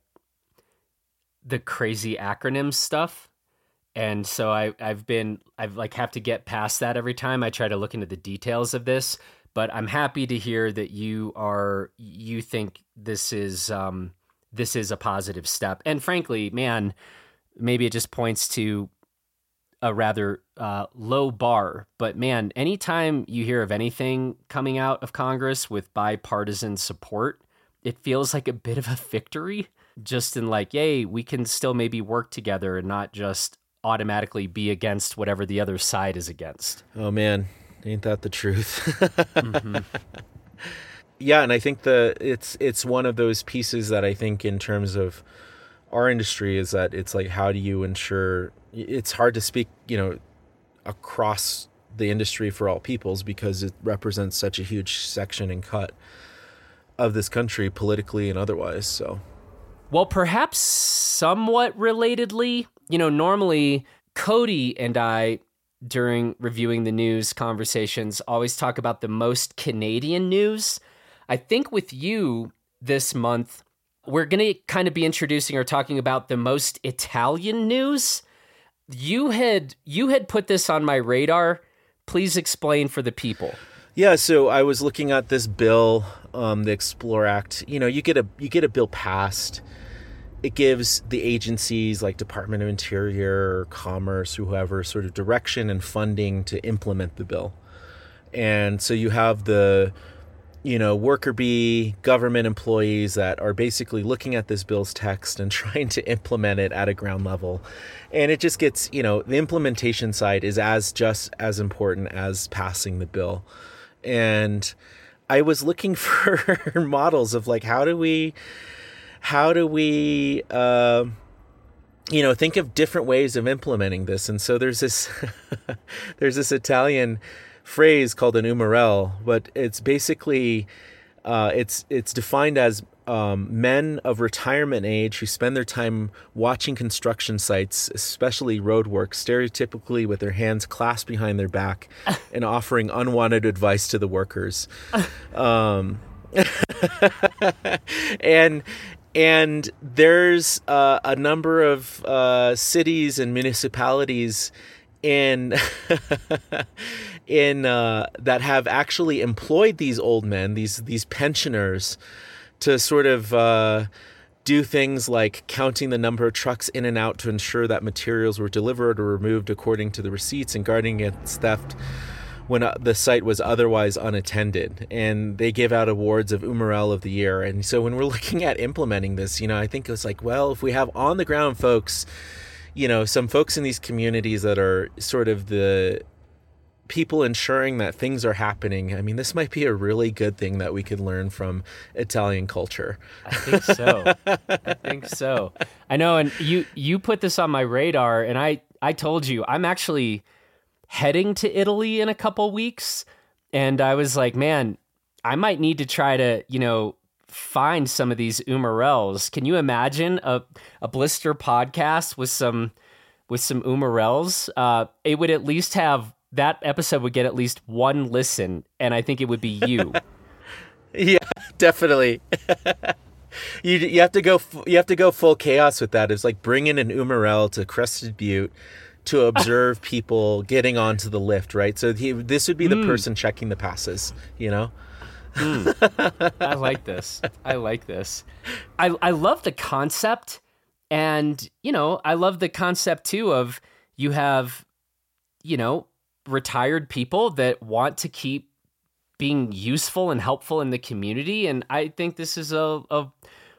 the crazy acronym stuff. And so I, I've been, I've like have to get past that every time I try to look into the details of this, but I'm happy to hear that you are, you think this is, um, this is a positive step. And frankly, man, maybe it just points to a rather uh, low bar, but man, anytime you hear of anything coming out of Congress with bipartisan support, it feels like a bit of a victory. Just in like, yay, we can still maybe work together and not just automatically be against whatever the other side is against. Oh man, ain't that the truth? Mm-hmm. Yeah, and I think the it's it's one of those pieces that I think in terms of our industry is that it's like, how do you ensure, it's hard to speak, you know, across the industry for all peoples because it represents such a huge section and cut of this country politically and otherwise. So well, perhaps somewhat relatedly, you know, normally Cody and I, during reviewing the news conversations, always talk about the most Canadian news. I think with you this month, we're going to kind of be introducing or talking about the most Italian news. You had you had put this on my radar. Please explain for the people. Yeah, so I was looking at this bill, um, the Explore Act. You know, you get a you get a bill passed. It gives the agencies like Department of Interior, or Commerce, or whoever, sort of direction and funding to implement the bill. And so you have the, you know, worker bee government employees that are basically looking at this bill's text and trying to implement it at a ground level. And it just gets, you know, the implementation side is as just as important as passing the bill. And I was looking for models of like, how do we, how do we, uh, you know, think of different ways of implementing this. And so there's this, there's this Italian phrase called an umbrell, but it's basically, uh, it's, it's defined as um, men of retirement age who spend their time watching construction sites, especially roadwork, stereotypically with their hands clasped behind their back and offering unwanted advice to the workers. Um, and, and there's uh, a number of uh, cities and municipalities in in uh, that have actually employed these old men, these these pensioners, to sort of uh, do things like counting the number of trucks in and out to ensure that materials were delivered or removed according to the receipts and guarding against theft when uh, the site was otherwise unattended. And they give out awards of Umbrell of the Year. And so when we're looking at implementing this, you know, I think it was like, well, if we have on the ground folks, you know, some folks in these communities that are sort of the people ensuring that things are happening, I mean, this might be a really good thing that we could learn from Italian culture. I think so. I think so. I know. And you, you put this on my radar, and I, I told you, I'm actually heading to Italy in a couple weeks. And I was like, man, I might need to try to, you know, find some of these umbrells. Can you imagine a, a Blister podcast with some, with some umbrells? Uh, it would at least have, that episode would get at least one listen, and I think it would be you. Yeah, definitely. you you have to go you have to go full chaos with that. It's like bringing an umbrell to Crested Butte to observe people getting onto the lift, right? So he, this would be the mm. person checking the passes, you know? Mm. I like this. I like this. I I love the concept, and you know, I love the concept too of you have, you know, retired people that want to keep being useful and helpful in the community. And I think this is a, a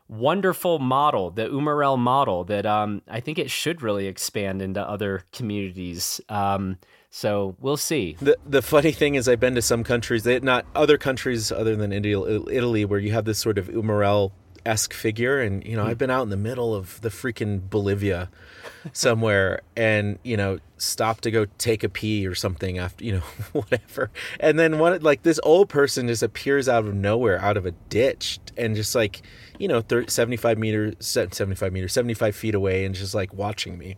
wonderful model, the Umarel model, that um, I think it should really expand into other communities. Um, so we'll see. The the funny thing is, I've been to some countries, they, not other countries other than India, Italy, where you have this sort of Umarel-esque figure, and you know, mm. I've been out in the middle of the freaking Bolivia somewhere, and you know, stopped to go take a pee or something after, you know, whatever, and then one like this old person just appears out of nowhere, out of a ditch, and just like, you know, thirty, seventy-five meters, seventy-five meters, seventy-five feet away, and just like watching me.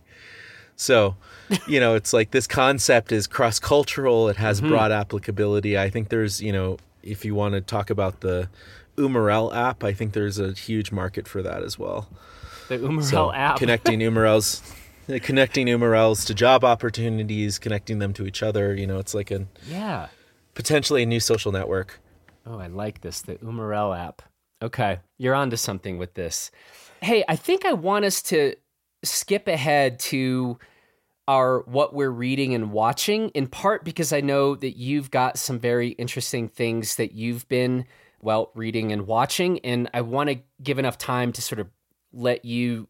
So, you know, it's like this concept is cross-cultural. It has mm-hmm. broad applicability. I think there's, you know, if you want to talk about the Umarel app, I think there's a huge market for that as well. The Umarel so, app. Connecting Umarels, connecting Umarels to job opportunities, connecting them to each other. You know, it's like a yeah, potentially a new social network. Oh, I like this, the Umarel app. Okay, you're onto something with this. Hey, I think I want us to skip ahead to our what we're reading and watching, in part because I know that you've got some very interesting things that you've been, well, reading and watching, and I want to give enough time to sort of let you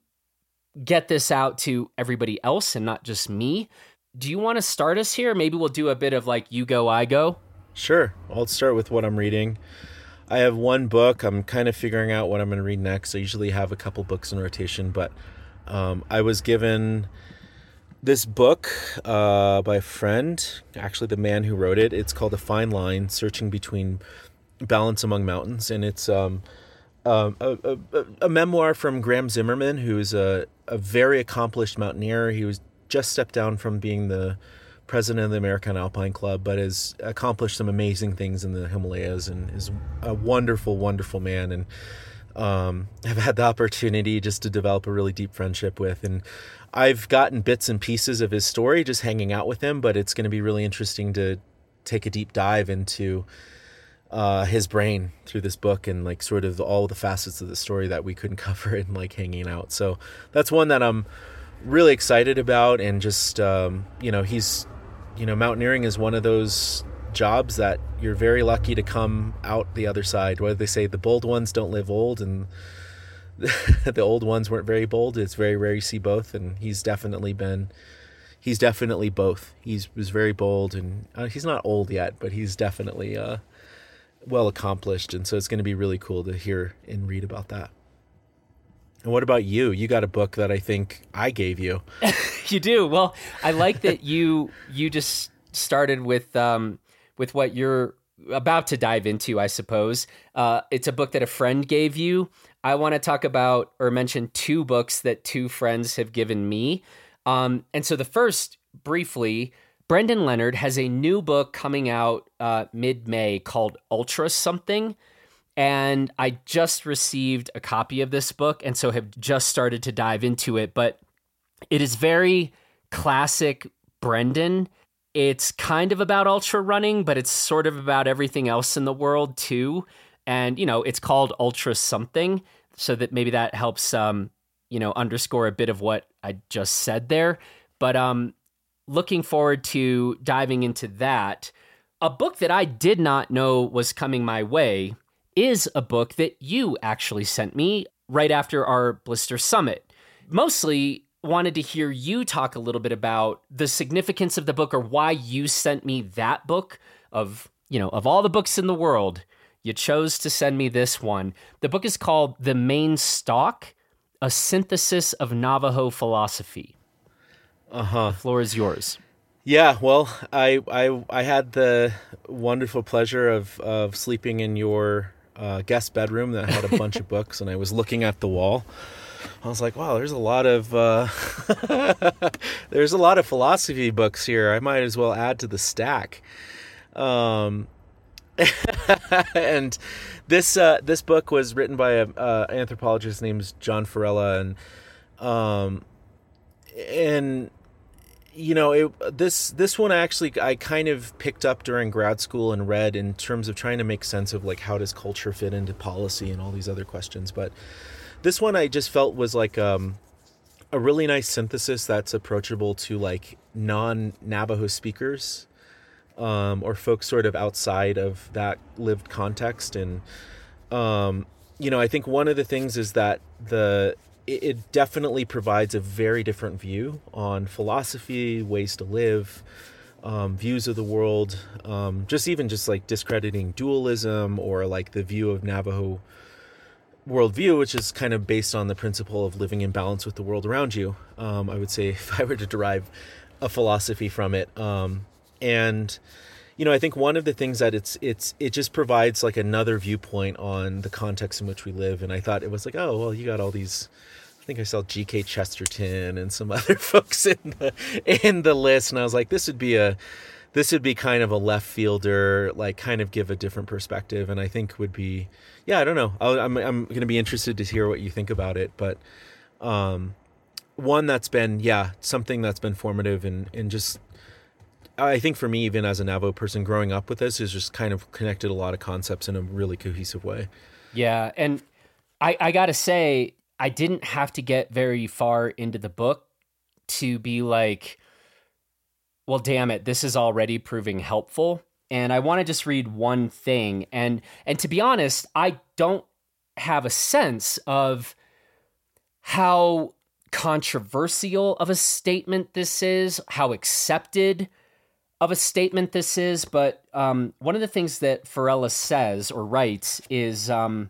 get this out to everybody else and not just me. Do you want to start us here? Maybe we'll do a bit of like you go, I go. Sure. I'll start with what I'm reading. I have one book. I'm kind of figuring out what I'm going to read next. I usually have a couple books in rotation, but um, I was given this book uh, by a friend, actually the man who wrote it. It's called A Fine Line, Searching Between Balance Among Mountains. And it's um, um, a, a, a memoir from Graham Zimmerman, who's a, a very accomplished mountaineer. He was just stepped down from being the president of the American Alpine Club, but has accomplished some amazing things in the Himalayas and is a wonderful, wonderful man. And um, I've had the opportunity just to develop a really deep friendship with. And I've gotten bits and pieces of his story just hanging out with him, but it's going to be really interesting to take a deep dive into uh, his brain through this book and like sort of all the facets of the story that we couldn't cover in like hanging out. So that's one that I'm really excited about. And just, um, you know, he's, you know, mountaineering is one of those jobs that you're very lucky to come out the other side. What do they say? The bold ones don't live old, and the old ones weren't very bold. It's very rare you see both, and he's definitely been, he's definitely both. He's was very bold, and uh, he's not old yet, but he's definitely uh, well accomplished, and so it's going to be really cool to hear and read about that. And what about you? You got a book that I think I gave you. You do. Well, I like that you you just started with um, with what you're about to dive into, I suppose. Uh, it's a book that a friend gave you. I want to talk about or mention two books that two friends have given me. Um, and so the first, briefly, Brendan Leonard has a new book coming out uh, mid-May called Ultra Something. And I just received a copy of this book, and so have just started to dive into it. But it is very classic Brendan. It's kind of about ultra running, but it's sort of about everything else in the world too. And, you know, it's called Ultra Something, so that maybe that helps, um, you know, underscore a bit of what I just said there. But um, looking forward to diving into that. A book that I did not know was coming my way is a book that you actually sent me right after our Blister Summit. Mostly wanted to hear you talk a little bit about the significance of the book, or why you sent me that book. Of, you know, of all the books in the world, you chose to send me this one. The book is called The Main Stalk, A Synthesis of Navajo Philosophy. Uh-huh. The floor is yours. Yeah, well, I I I had the wonderful pleasure of of sleeping in your uh, guest bedroom that had a bunch of books, and I was looking at the wall. I was like, wow, there's a lot of uh, there's a lot of philosophy books here. I might as well add to the stack. Um, and this uh, this book was written by a uh, anthropologist named John Farella, and um, and you know, it, this this one actually I kind of picked up during grad school and read in terms of trying to make sense of like how does culture fit into policy and all these other questions, but this one I just felt was like um, a really nice synthesis that's approachable to like non-Navajo speakers um, or folks sort of outside of that lived context. And um, you know, I think one of the things is that the it, it definitely provides a very different view on philosophy, ways to live, um, views of the world, um, just even just like discrediting dualism or like the view of Navajo worldview, which is kind of based on the principle of living in balance with the world around you. Um, I would say if I were to derive a philosophy from it. Um, and, you know, I think one of the things that it's, it's, it just provides like another viewpoint on the context in which we live. And I thought it was like, oh, well, you got all these, I think I saw G K Chesterton and some other folks in the, in the list. And I was like, this would be a, this would be kind of a left fielder, like kind of give a different perspective. And I think would be, yeah, I don't know. I'll, I'm I'm going to be interested to hear what you think about it. But um, one that's been, yeah, something that's been formative and, and just, I think for me, even as a Navajo person growing up with this, is just kind of connected a lot of concepts in a really cohesive way. Yeah. And I, I got to say, I didn't have to get very far into the book to be like, well, damn it, this is already proving helpful. And I want to just read one thing. And and to be honest, I don't have a sense of how controversial of a statement this is, how accepted of a statement this is. But um, one of the things that Farella says or writes is, um,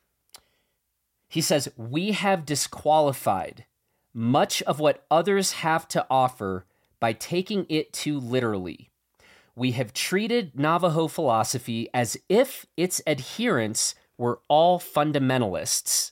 he says, we have disqualified much of what others have to offer by taking it too literally. We have treated Navajo philosophy as if its adherents were all fundamentalists.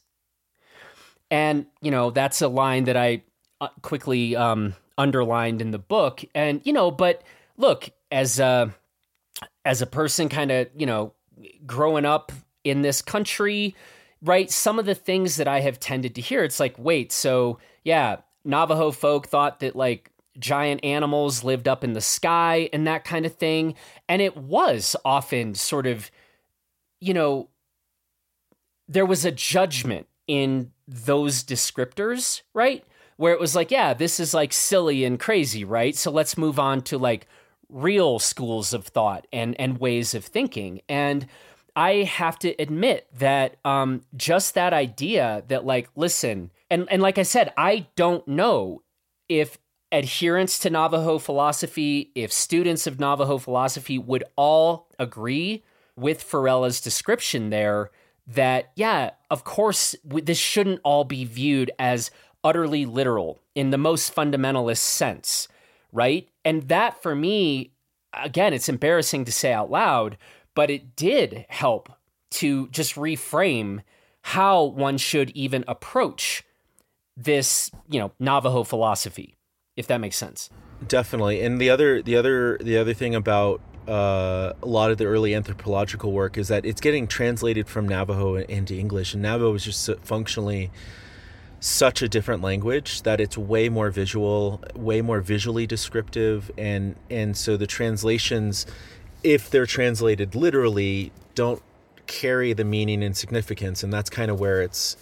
And, you know, that's a line that I quickly um, underlined in the book. And, you know, but look, as a, as a person kind of, you know, growing up in this country, right, some of the things that I have tended to hear, it's like, wait, so, yeah, Navajo folk thought that, like, giant animals lived up in the sky and that kind of thing. And it was often sort of, you know, there was a judgment in those descriptors, right? Where it was like, yeah, this is like silly and crazy, right? So let's move on to like real schools of thought and, and ways of thinking. And I have to admit that um, just that idea that like, listen, and, and like I said, I don't know if adherents to Navajo philosophy, if students of Navajo philosophy would all agree with Farella's description there that, yeah, of course, this shouldn't all be viewed as utterly literal in the most fundamentalist sense, right? And that for me, again, it's embarrassing to say out loud, but it did help to just reframe how one should even approach this, you know, Navajo philosophy, if that makes sense. Definitely. And the other, the other, the other thing about uh, a lot of the early anthropological work is that it's getting translated from Navajo into English, and Navajo is just functionally such a different language that it's way more visual, way more visually descriptive, and and so the translations, if they're translated literally, don't carry the meaning and significance, and that's kind of where it's.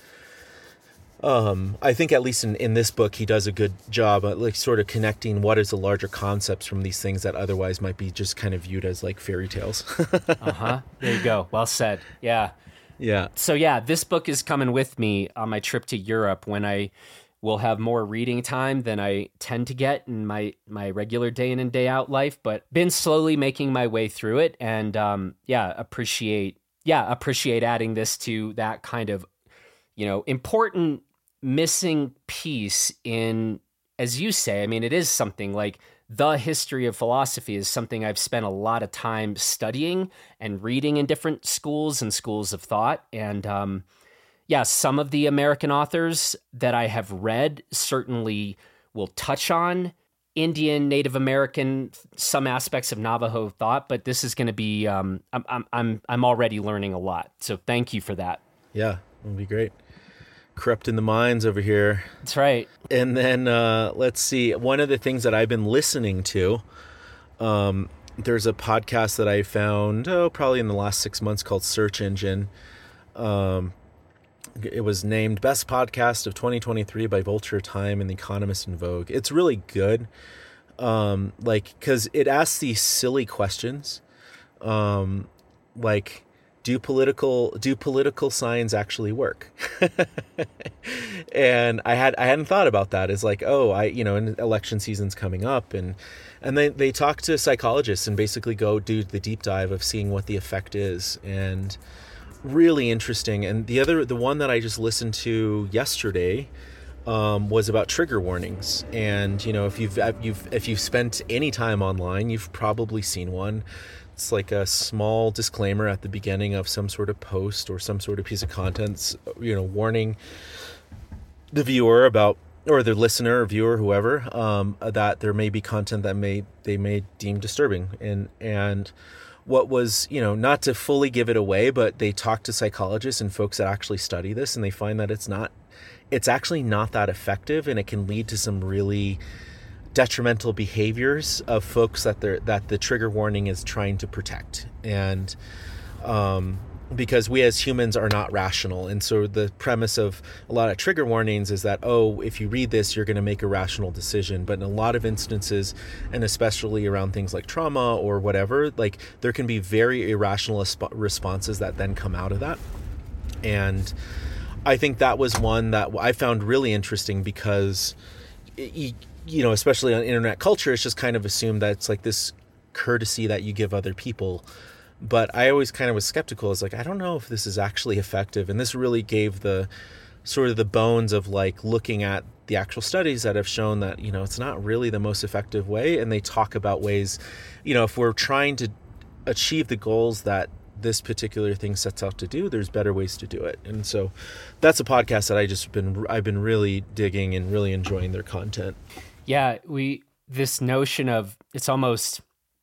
Um, I think at least in, in this book, he does a good job at like sort of connecting what is the larger concepts from these things that otherwise might be just kind of viewed as like fairy tales. Uh-huh. There you go. Well said. Yeah. Yeah. So yeah, this book is coming with me on my trip to Europe when I will have more reading time than I tend to get in my, my regular day in and day out life, but been slowly making my way through it. And, um, yeah, appreciate, yeah, appreciate adding this to that kind of, you know, important missing piece in, as you say, I mean, it is something like the history of philosophy is something I've spent a lot of time studying and reading in different schools and schools of thought. And um, yeah, some of the American authors that I have read certainly will touch on Indian, Native American, some aspects of Navajo thought, but this is going to be, um, I'm, I'm, I'm, I'm already learning a lot. So thank you for that. Yeah, it would be great. Corrupting the minds over here. That's right. And then uh, let's see. One of the things that I've been listening to, um, there's a podcast that I found, oh, probably in the last six months called Search Engine. Um, it was named Best Podcast of twenty twenty-three by Vulture, Time, and The Economist and Vogue. It's really good. Um, like, because it asks these silly questions. Um, like, do political do political signs actually work? And I had I hadn't thought about that. It's like, oh, I you know, and election season's coming up, and and they they talk to psychologists and basically go do the deep dive of seeing what the effect is, and really interesting. And the other the one that I just listened to yesterday um, was about trigger warnings. And you know, if you've you've if you've spent any time online, you've probably seen one. It's like a small disclaimer at the beginning of some sort of post or some sort of piece of content, you know, warning the viewer about, or the listener or viewer, whoever, um, that there may be content that may they may deem disturbing. And and what was, you know, not to fully give it away, but they talk to psychologists and folks that actually study this, and they find that it's not, it's actually not that effective, and it can lead to some really detrimental behaviors of folks that they're that the trigger warning is trying to protect. And um because we as humans are not rational, and so the premise of a lot of trigger warnings is that, oh, if you read this, you're going to make a rational decision. But in a lot of instances, and especially around things like trauma or whatever, like there can be very irrational responses that then come out of that. And I think that was one that I found really interesting, because it, you know, especially on internet culture, it's just kind of assumed that it's like this courtesy that you give other people. But I always kind of was skeptical. It's like, I don't know if this is actually effective. And this really gave the sort of the bones of like looking at the actual studies that have shown that, you know, it's not really the most effective way. And they talk about ways, you know, if we're trying to achieve the goals that this particular thing sets out to do, there's better ways to do it. And so that's a podcast that I just been, I've been really digging and really enjoying their content. Yeah, we, this notion of, it's almost,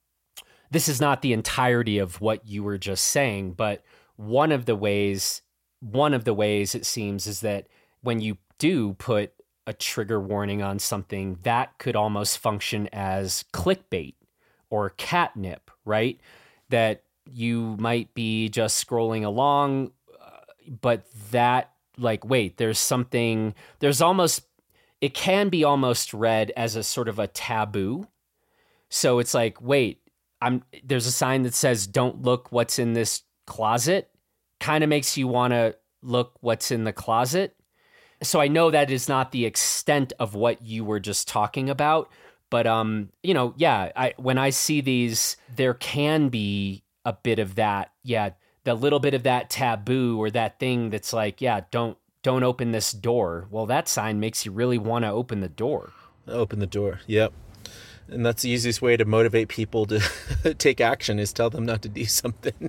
this is not the entirety of what you were just saying, but one of the ways, one of the ways it seems is that when you do put a trigger warning on something, that could almost function as clickbait or catnip, right? That you might be just scrolling along, but that like, wait, there's something, there's almost, it can be almost read as a sort of a taboo. So it's like, wait, I'm, there's a sign that says, don't look what's in this closet. Kind of makes you want to look what's in the closet. So I know that is not the extent of what you were just talking about, but, um, you know, yeah, I, when I see these, there can be a bit of that. Yeah. The little bit of that taboo or that thing that's like, yeah, don't, don't open this door. Well, that sign makes you really want to open the door. Open the door. Yep. And that's the easiest way to motivate people to take action, is tell them not to do something.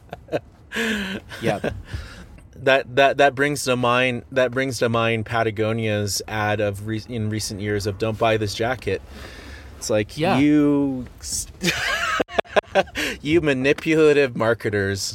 Yeah. That that that brings to mind that brings to mind Patagonia's ad of re- in recent years of "Don't buy this jacket." It's like, yeah. you you manipulative marketers.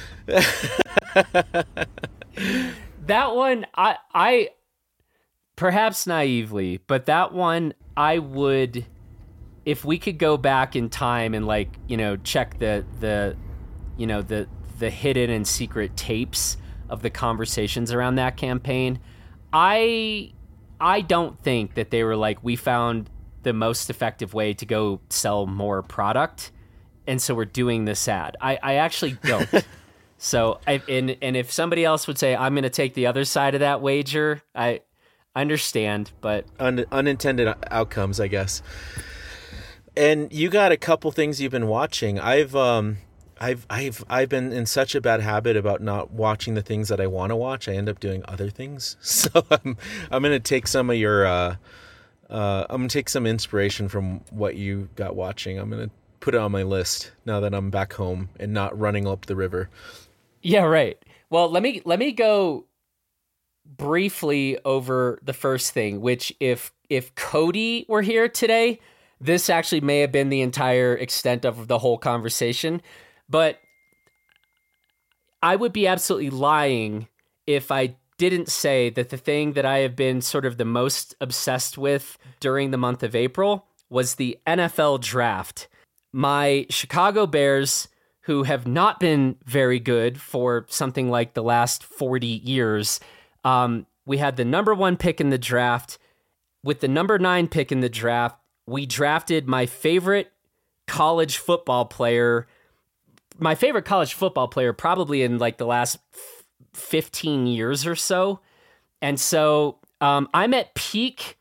That one, I I perhaps naively, but that one I would, if we could go back in time and like, you know, check the the you know the the hidden and secret tapes of the conversations around that campaign, I I don't think that they were like, we found the most effective way to go sell more product, and so we're doing this ad. I, I actually don't. So I and and if somebody else would say, I'm going to take the other side of that wager, I understand, but Un- unintended outcomes, I guess. And you got a couple things you've been watching. I've um I've I've I've been in such a bad habit about not watching the things that I want to watch. I end up doing other things. So I'm I'm going to take some of your uh uh I'm going to take some inspiration from what you got watching. I'm going to put it on my list now that I'm back home and not running up the river. Yeah, right. Well, let me let me go briefly over the first thing, which if if Cody were here today, this actually may have been the entire extent of the whole conversation. But I would be absolutely lying if I didn't say that the thing that I have been sort of the most obsessed with during the month of April was the N F L draft. My Chicago Bears, who have not been very good for something like the last forty years, um, we had the number one pick in the draft. With the number nine pick in the draft, we drafted my favorite college football player my favorite college football player probably in like the last fifteen years or so. And so um, I'm at peak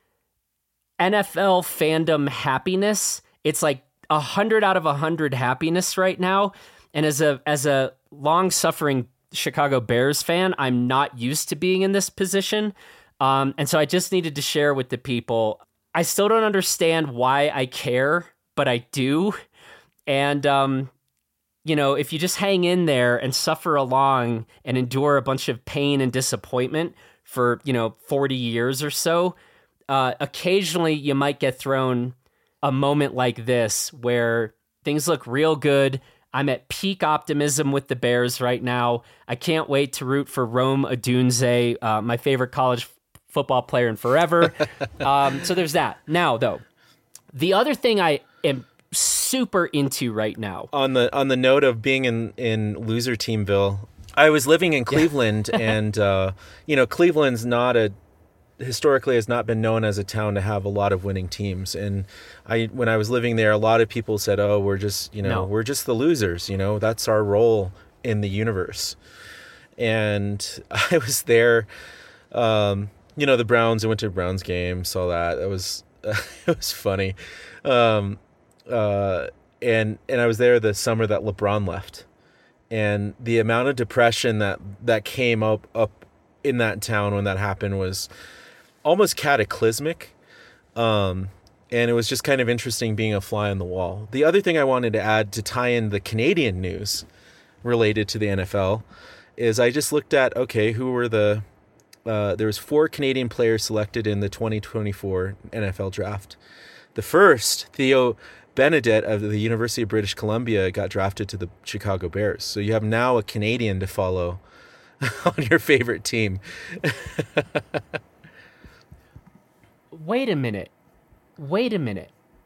N F L fandom happiness. It's like a hundred out of a hundred happiness right now. And as a as a long suffering Chicago Bears fan, I'm not used to being in this position. Um, and so I just needed to share with the people. I still don't understand why I care, but I do. And, um, you know, if you just hang in there and suffer along and endure a bunch of pain and disappointment for, you know, forty years or so, uh, occasionally you might get thrown a moment like this where things look real good. I'm at peak optimism with the Bears right now. I can't wait to root for Rome Odunze, uh, my favorite college f- football player in forever. um, so there's that. Now, though, the other thing I am super into right now. On the on the note of being in, in loser teamville, I was living in Cleveland, yeah. and uh, you know, Cleveland's not a historically has not been known as a town to have a lot of winning teams. And I, when I was living there, a lot of people said, "Oh, we're just, you know, no. we're just the losers. You know, that's our role in the universe." And I was there. Um, you know, the Browns. I went to a Browns game, saw that. It was uh, it was funny. Um, uh, and and I was there the summer that LeBron left, and the amount of depression that that came up up in that town when that happened was almost cataclysmic. Um, and it was just kind of interesting being a fly on the wall. The other thing I wanted to add to tie in the Canadian news related to the N F L is I just looked at, okay, who were the, uh, there was four Canadian players selected in the twenty twenty-four N F L draft. The first, Theo Benedette of the University of British Columbia, got drafted to the Chicago Bears. So you have now a Canadian to follow on your favorite team. Wait a minute. Wait a minute.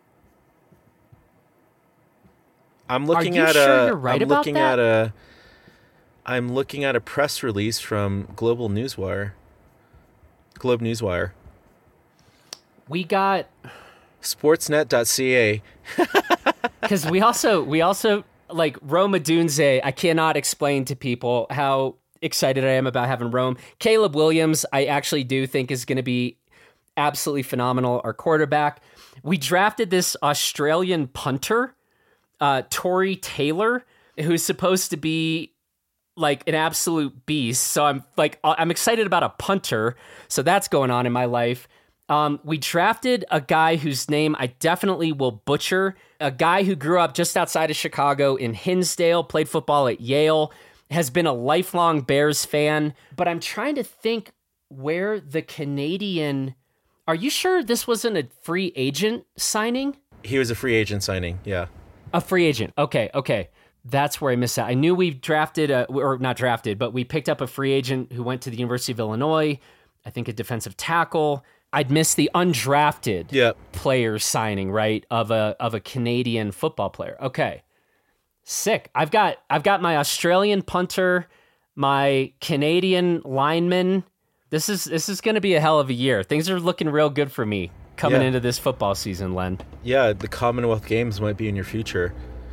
I'm looking Are you at sure a you're right I'm about looking that? at a I'm looking at a press release from Global Newswire. Globe Newswire. We got sportsnet dot c a. Cuz we also we also like Rome Odunze. I cannot explain to people how excited I am about having Rome. Caleb Williams, I actually do think is going to be absolutely phenomenal, our quarterback. We drafted this Australian punter, uh, Tory Taylor, who's supposed to be like an absolute beast. So I'm like, I'm excited about a punter. So that's going on in my life. Um, we drafted a guy whose name I definitely will butcher, a guy who grew up just outside of Chicago in Hinsdale, played football at Yale, has been a lifelong Bears fan. But I'm trying to think where the Canadian... Are you sure this wasn't a free agent signing? He was a free agent signing, yeah. A free agent. Okay, okay. That's where I missed out. I knew we drafted, a, or not drafted, but we picked up a free agent who went to the University of Illinois, I think a defensive tackle. I'd missed the undrafted yep. player signing, right, of a of a Canadian football player. Okay. Sick. I've got I've got my Australian punter, my Canadian lineman. This is this is going to be a hell of a year. Things are looking real good for me coming yeah. into this football season, Len. Yeah, the Commonwealth Games might be in your future.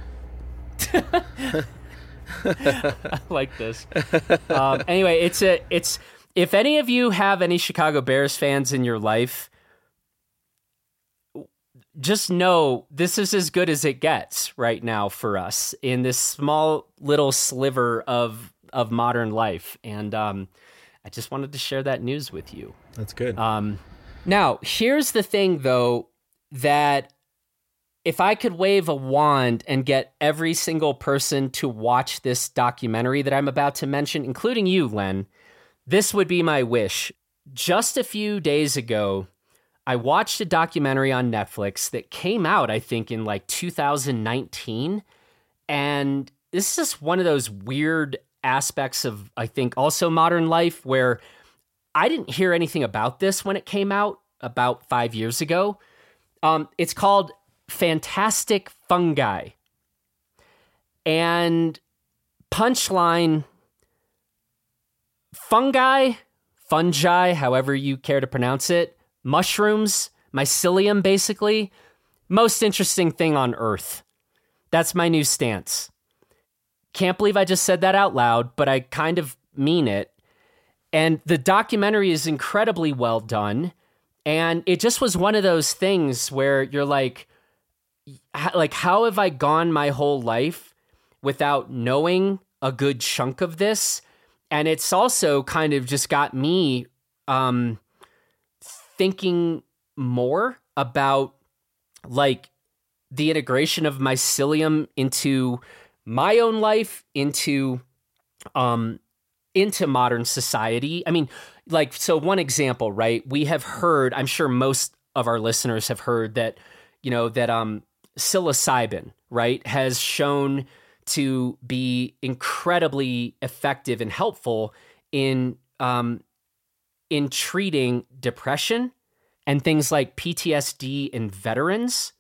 I like this. Um, anyway, it's a it's if any of you have any Chicago Bears fans in your life, just know this is as good as it gets right now for us in this small little sliver of of modern life. And um I just wanted to share that news with you. That's good. Um, now, here's the thing, though, that if I could wave a wand and get every single person to watch this documentary that I'm about to mention, including you, Len, this would be my wish. Just a few days ago, I watched a documentary on Netflix that came out, I think, in like two thousand nineteen. And this is just one of those weird aspects of, I think, also modern life where I didn't hear anything about this when it came out about five years ago. Um, it's called Fantastic Fungi. And punchline, fungi, fungi, however you care to pronounce it, mushrooms, mycelium, basically, most interesting thing on Earth. That's my new stance. can't believe I just said that out loud, but I kind of mean it. And the documentary is incredibly well done. And it just was one of those things where you're like, like, how have I gone my whole life without knowing a good chunk of this? And it's also kind of just got me um, thinking more about like the integration of mycelium into my own life, into um, into modern society. I mean, like, so one example, right? We have heard, I'm sure most of our listeners have heard that, you know, that um, psilocybin, right, has shown to be incredibly effective and helpful in um, in treating depression and things like P T S D in veterans.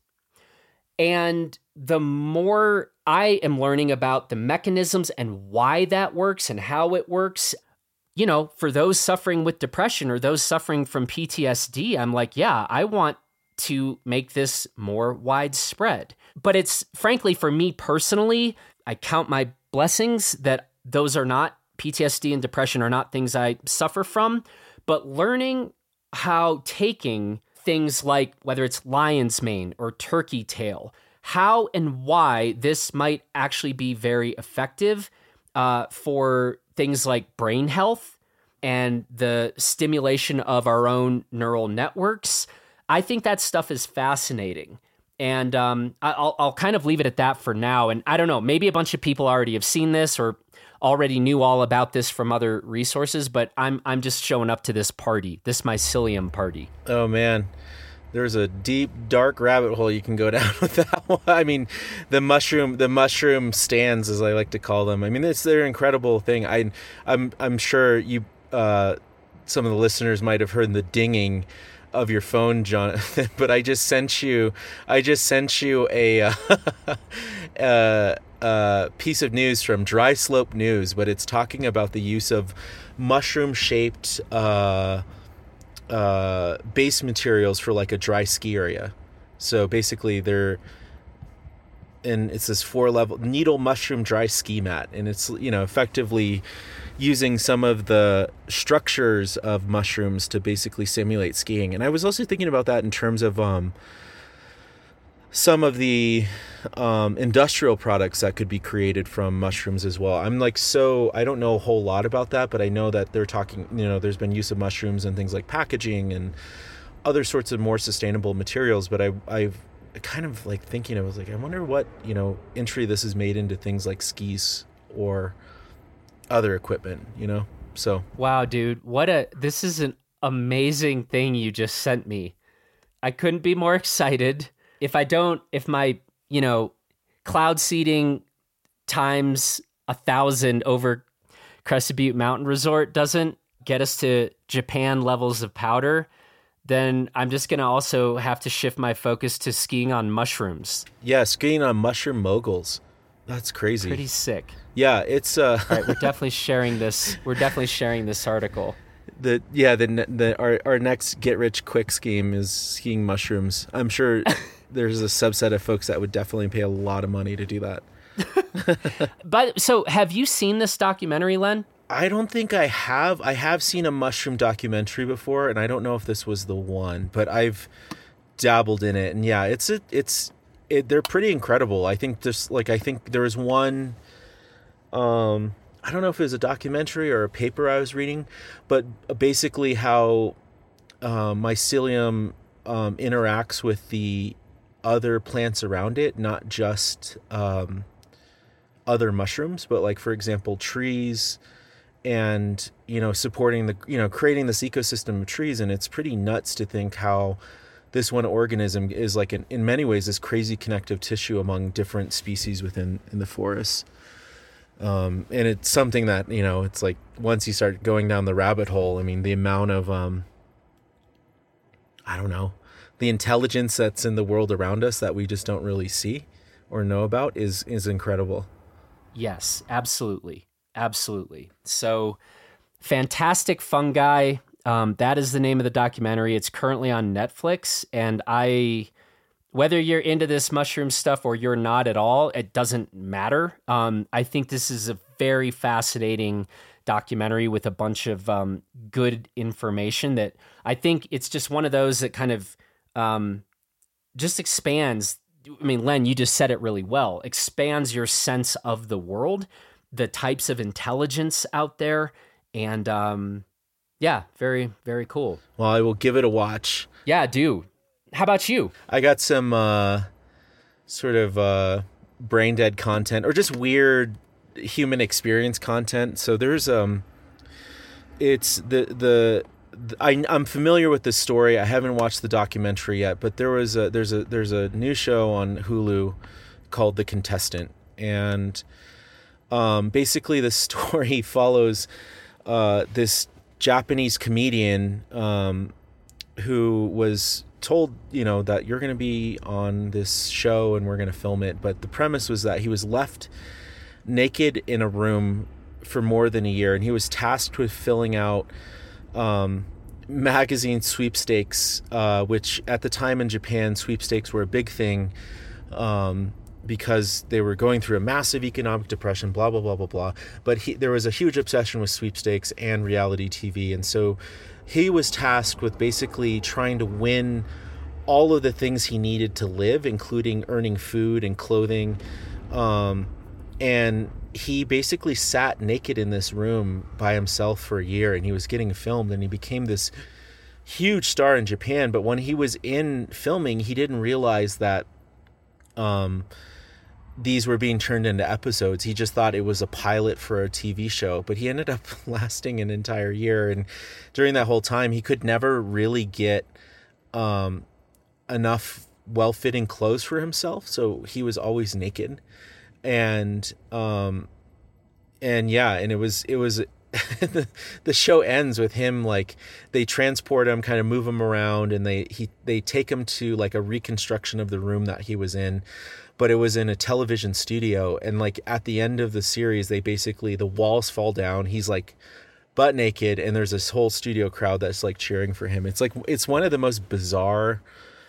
And the more I am learning about the mechanisms and why that works and how it works, you know, for those suffering with depression or those suffering from P T S D, I'm like, yeah, I want to make this more widespread. But it's frankly, for me personally, I count my blessings that those are not, P T S D and depression are not things I suffer from, but learning how taking things like whether it's lion's mane or turkey tail, how and why this might actually be very effective uh, for things like brain health and the stimulation of our own neural networks. I think that stuff is fascinating. And um, I'll, I'll kind of leave it at that for now. And I don't know, maybe a bunch of people already have seen this or already knew all about this from other resources, but I'm I'm just showing up to this party, this mycelium party. Oh, man. There's a deep, dark rabbit hole you can go down with that one. I mean, the mushroom, the mushroom stands, as I like to call them. I mean, it's their incredible thing. I, I'm, I'm sure you, uh, some of the listeners might have heard the dinging of your phone, Jonathan. But I just sent you, I just sent you a, uh, uh, uh, piece of news from Dry Slope News, but it's talking about the use of mushroom-shaped, uh. Uh, base materials for like a dry ski area. So basically they're, and it's this four level needle mushroom dry ski mat. And it's, you know, effectively using some of the structures of mushrooms to basically simulate skiing. And I was also thinking about that in terms of, um, some of the um, industrial products that could be created from mushrooms as well. I'm like, so I don't know a whole lot about that, but I know that they're talking, you know, there's been use of mushrooms and things like packaging and other sorts of more sustainable materials. But I, I've kind of like thinking, I was like, I wonder what, you know, entry this is made into things like skis or other equipment, you know? So. Wow, dude, what a, this is an amazing thing you just sent me. I couldn't be more excited. If I don't, if my, you know, cloud seeding times a thousand over Crested Butte Mountain Resort doesn't get us to Japan levels of powder, then I'm just going to also have to shift my focus to skiing on mushrooms. Yeah, skiing on mushroom moguls. That's crazy. Pretty sick. Yeah, it's... Uh... All right, we're definitely sharing this. We're definitely sharing this article. The yeah the the our our next get rich quick scheme is skiing mushrooms. I'm sure there's a subset of folks that would definitely pay a lot of money to do that. But so, have you seen this documentary, Len? I don't think I have. I have seen a mushroom documentary before, and I don't know if this was the one, but I've dabbled in it, and yeah, it's a, it's it, they're pretty incredible. I think just like I think there was one. Um. I don't know if it was a documentary or a paper I was reading, but basically how uh, mycelium um, interacts with the other plants around it, not just um, other mushrooms, but like, for example, trees and, you know, supporting the, you know, creating this ecosystem of trees. And it's pretty nuts to think how this one organism is like, in, in many ways, this crazy connective tissue among different species within in the forest. Um, and it's something that, you know, it's like once you start going down the rabbit hole, I mean, the amount of, um, I don't know, the intelligence that's in the world around us that we just don't really see or know about is, is incredible. Yes, absolutely. Absolutely. So Fantastic Fungi. Um, that is the name of the documentary. It's currently on Netflix. And I, whether you're into this mushroom stuff or you're not at all, it doesn't matter. Um, I think this is a very fascinating documentary with a bunch of um, good information that I think it's just one of those that kind of um, just expands. I mean, Len, you just said it really well, expands your sense of the world, the types of intelligence out there. And um, yeah, very, very cool. Well, I will give it a watch. Yeah, do. How about you? I got some uh, sort of uh, brain dead content or just weird human experience content. So there's um, it's the the, the I, I'm familiar with this story. I haven't watched the documentary yet, but there was a there's a there's a new show on Hulu called The Contestant, and um, basically the story follows uh, this Japanese comedian um, who was told, you know, that you're going to be on this show and we're going to film it. But the premise was that he was left naked in a room for more than a year, and he was tasked with filling out um, magazine sweepstakes, uh, which at the time in Japan, sweepstakes were a big thing um, because they were going through a massive economic depression, blah, blah, blah, blah, blah. But he, there was a huge obsession with sweepstakes and reality T V. And so he was tasked with basically trying to win all of the things he needed to live, including earning food and clothing. Um, and he basically sat naked in this room by himself for a year, and he was getting filmed, and he became this huge star in Japan. But when he was in filming, he didn't realize that um, these were being turned into episodes. He just thought it was a pilot for a T V show, but he ended up lasting an entire year. And during that whole time, he could never really get um, enough well-fitting clothes for himself. So he was always naked. And, um, and yeah, and it was, it was, the, the show ends with him, like, they transport him, kind of move him around, and they, he, they take him to like a reconstruction of the room that he was in, but it was in a television studio. And like at the end of the series, they basically, the walls fall down. He's like butt naked, and there's this whole studio crowd that's like cheering for him. It's like, it's one of the most bizarre,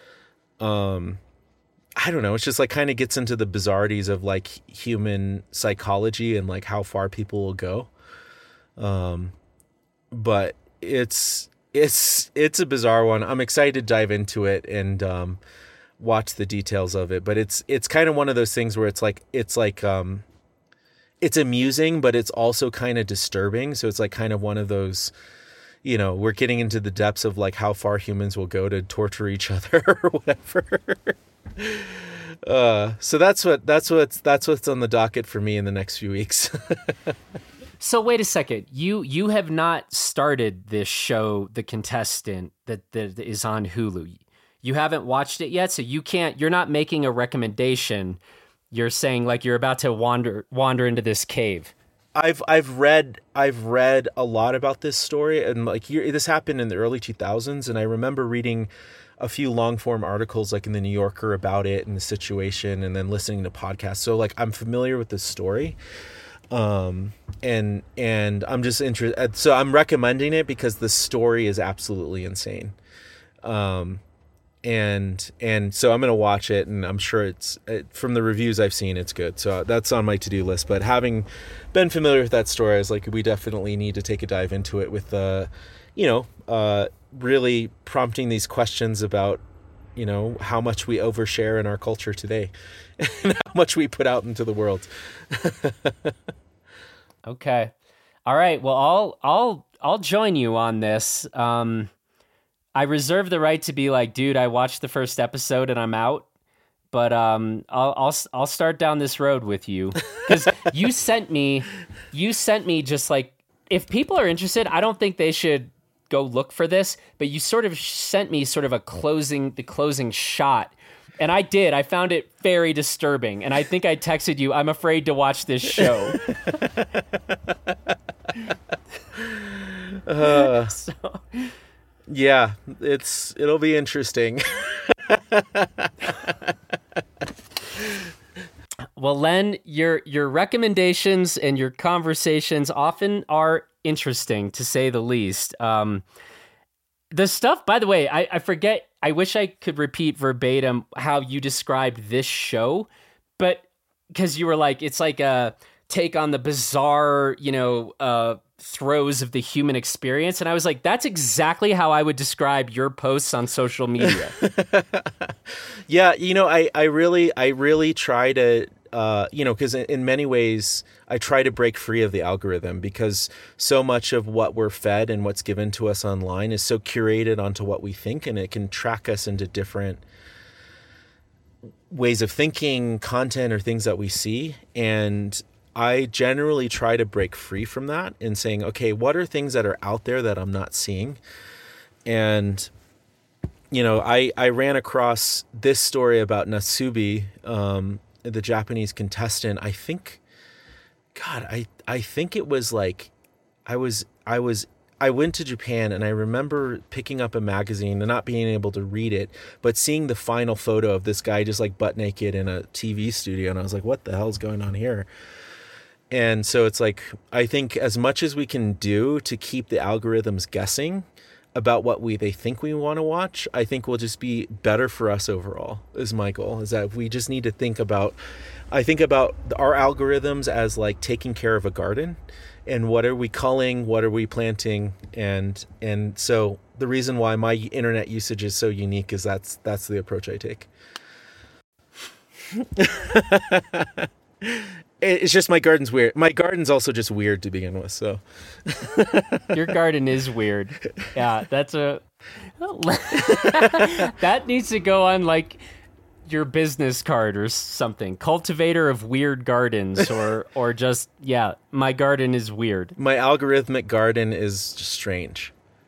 um, I don't know. It's just like kind of gets into the bizarrities of like human psychology and like how far people will go. Um, but it's, it's, it's a bizarre one. I'm excited to dive into it and, um, watch the details of it, but it's, it's kind of one of those things where it's like, it's like, um, it's amusing, but it's also kind of disturbing. So it's like kind of one of those, you know, we're getting into the depths of like how far humans will go to torture each other or whatever. Uh, so that's what that's what's that's what's on the docket for me in the next few weeks. So wait a second, you you have not started this show, The Contestant, that, that is on Hulu. You haven't watched it yet, so you can't. You're not making a recommendation. You're saying like you're about to wander wander into this cave. I've I've read I've read a lot about this story, and like you're, this happened in the early two thousands, and I remember reading a few long form articles like in the New Yorker about it and the situation, and then listening to podcasts. So like I'm familiar with this story. Um, and, and I'm just interested. So I'm recommending it because the story is absolutely insane. Um, and, and so I'm going to watch it, and I'm sure it's it, from the reviews I've seen, it's good. So that's on my to-do list, but having been familiar with that story, I was like, we definitely need to take a dive into it with, uh, you know, uh, really prompting these questions about, you know, how much we overshare in our culture today and how much we put out into the world. Okay. All right. Well, I'll, I'll, I'll join you on this. Um, I reserve the right to be like, dude, I watched the first episode and I'm out. But um, I'll, I'll, I'll start down this road with you, because you sent me, you sent me just like, if people are interested, I don't think they should go look for this, but you sort of sent me sort of a closing, the closing shot. And I did. I found it very disturbing. And I think I texted you, I'm afraid to watch this show. uh, so. Yeah, it's, it'll be interesting. Well, Len, your, your recommendations and your conversations often are interesting, to say the least. Um, the stuff, by the way, I, I forget, I wish I could repeat verbatim how you described this show, but because you were like, it's like a take on the bizarre, you know, uh, throes of the human experience. And I was like, that's exactly how I would describe your posts on social media. Yeah, you know, I, I really, I really try to, uh, you know, because in, in many ways, I try to break free of the algorithm, because so much of what we're fed and what's given to us online is so curated onto what we think, and it can track us into different ways of thinking, content, or things that we see. And I generally try to break free from that and saying, okay, what are things that are out there that I'm not seeing? And, you know, I, I ran across this story about Nasubi, um, the Japanese contestant. I think, God, I, I think it was like, I was, I was, I went to Japan, and I remember picking up a magazine and not being able to read it, but seeing the final photo of this guy just like butt naked in a T V studio. And I was like, what the hell's going on here? And so it's like, I think as much as we can do to keep the algorithms guessing about what we they think we want to watch, I think will just be better for us overall, is my goal. Is that we just need to think about, I think about our algorithms as like taking care of a garden, and what are we culling, what are we planting, and and so the reason why my internet usage is so unique is that's that's the approach I take. It's just my garden's weird. My garden's also just weird to begin with, so. Your garden is weird. Yeah, that's a... that needs to go on, like, your business card or something. Cultivator of weird gardens, or or just, yeah, my garden is weird. My algorithmic garden is just strange.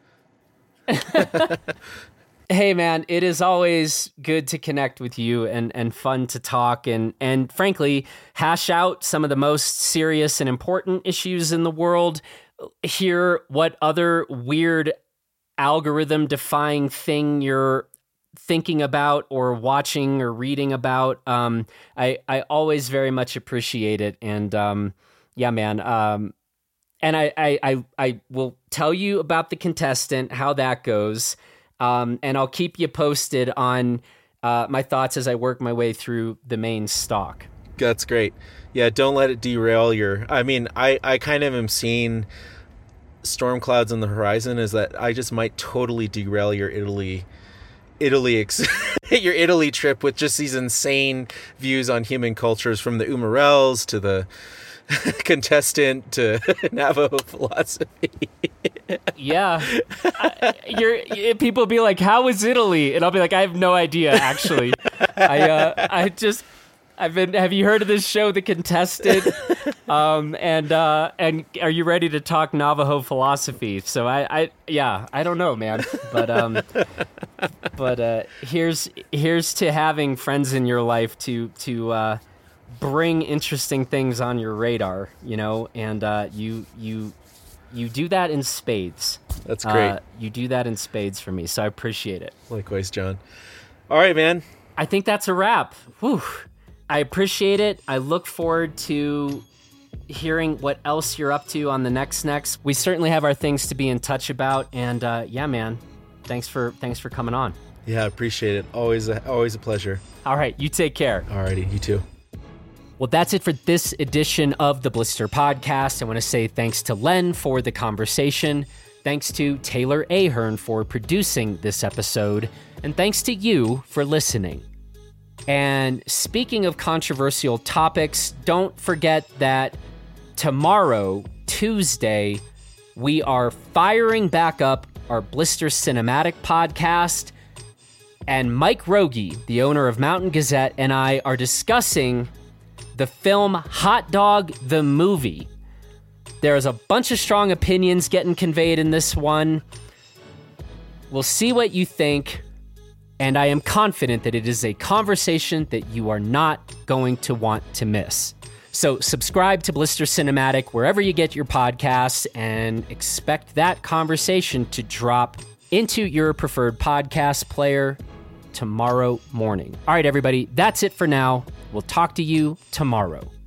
Hey, man, it is always good to connect with you, and, and fun to talk and, and frankly, hash out some of the most serious and important issues in the world, hear what other weird algorithm-defying thing you're thinking about or watching or reading about. Um, I, I always very much appreciate it. And um, yeah, man, um, and I, I, I, I will tell you about the contestant, how that goes. Um, and I'll keep you posted on uh, my thoughts as I work my way through the main stock. That's great. Yeah, don't let it derail your... I mean, I, I kind of am seeing storm clouds on the horizon, is that I just might totally derail your Italy... Italy, ex- your Italy trip with just these insane views on human cultures, from the Umarells to the contestant to Navajo philosophy. Yeah, I, you're. People be like, "How was Italy?" And I'll be like, "I have no idea, actually. I, uh, I just, I've been. Have you heard of this show, The Contestant? Um, and uh, and are you ready to talk Navajo philosophy?" So I, I, yeah, I don't know, man, but um, but uh, here's here's to having friends in your life to to uh, bring interesting things on your radar, you know, and uh, you you. You do that in spades. That's great. Uh, you do that in spades for me, so I appreciate it. Likewise, John. All right, man. I think that's a wrap. Whew. I appreciate it. I look forward to hearing what else you're up to on the next next. We certainly have our things to be in touch about, and uh, yeah, man, thanks for thanks for coming on. Yeah, I appreciate it. Always a, always a pleasure. All right, you take care. All righty, you too. Well, that's it for this edition of the Blister Podcast. I want to say thanks to Len for the conversation. Thanks to Taylor Ahern for producing this episode. And thanks to you for listening. And speaking of controversial topics, don't forget that tomorrow, Tuesday, we are firing back up our Blister Cinematic Podcast. And Mike Rogie, the owner of Mountain Gazette, and I are discussing the film Hot Dog the Movie. There's a bunch of strong opinions getting conveyed in this one. We'll see what you think, and I am confident that it is a conversation that you are not going to want to miss. So subscribe to Blister Cinematic wherever you get your podcasts, and expect that conversation to drop into your preferred podcast player tomorrow morning. All right, everybody, that's it for now. We'll talk to you tomorrow.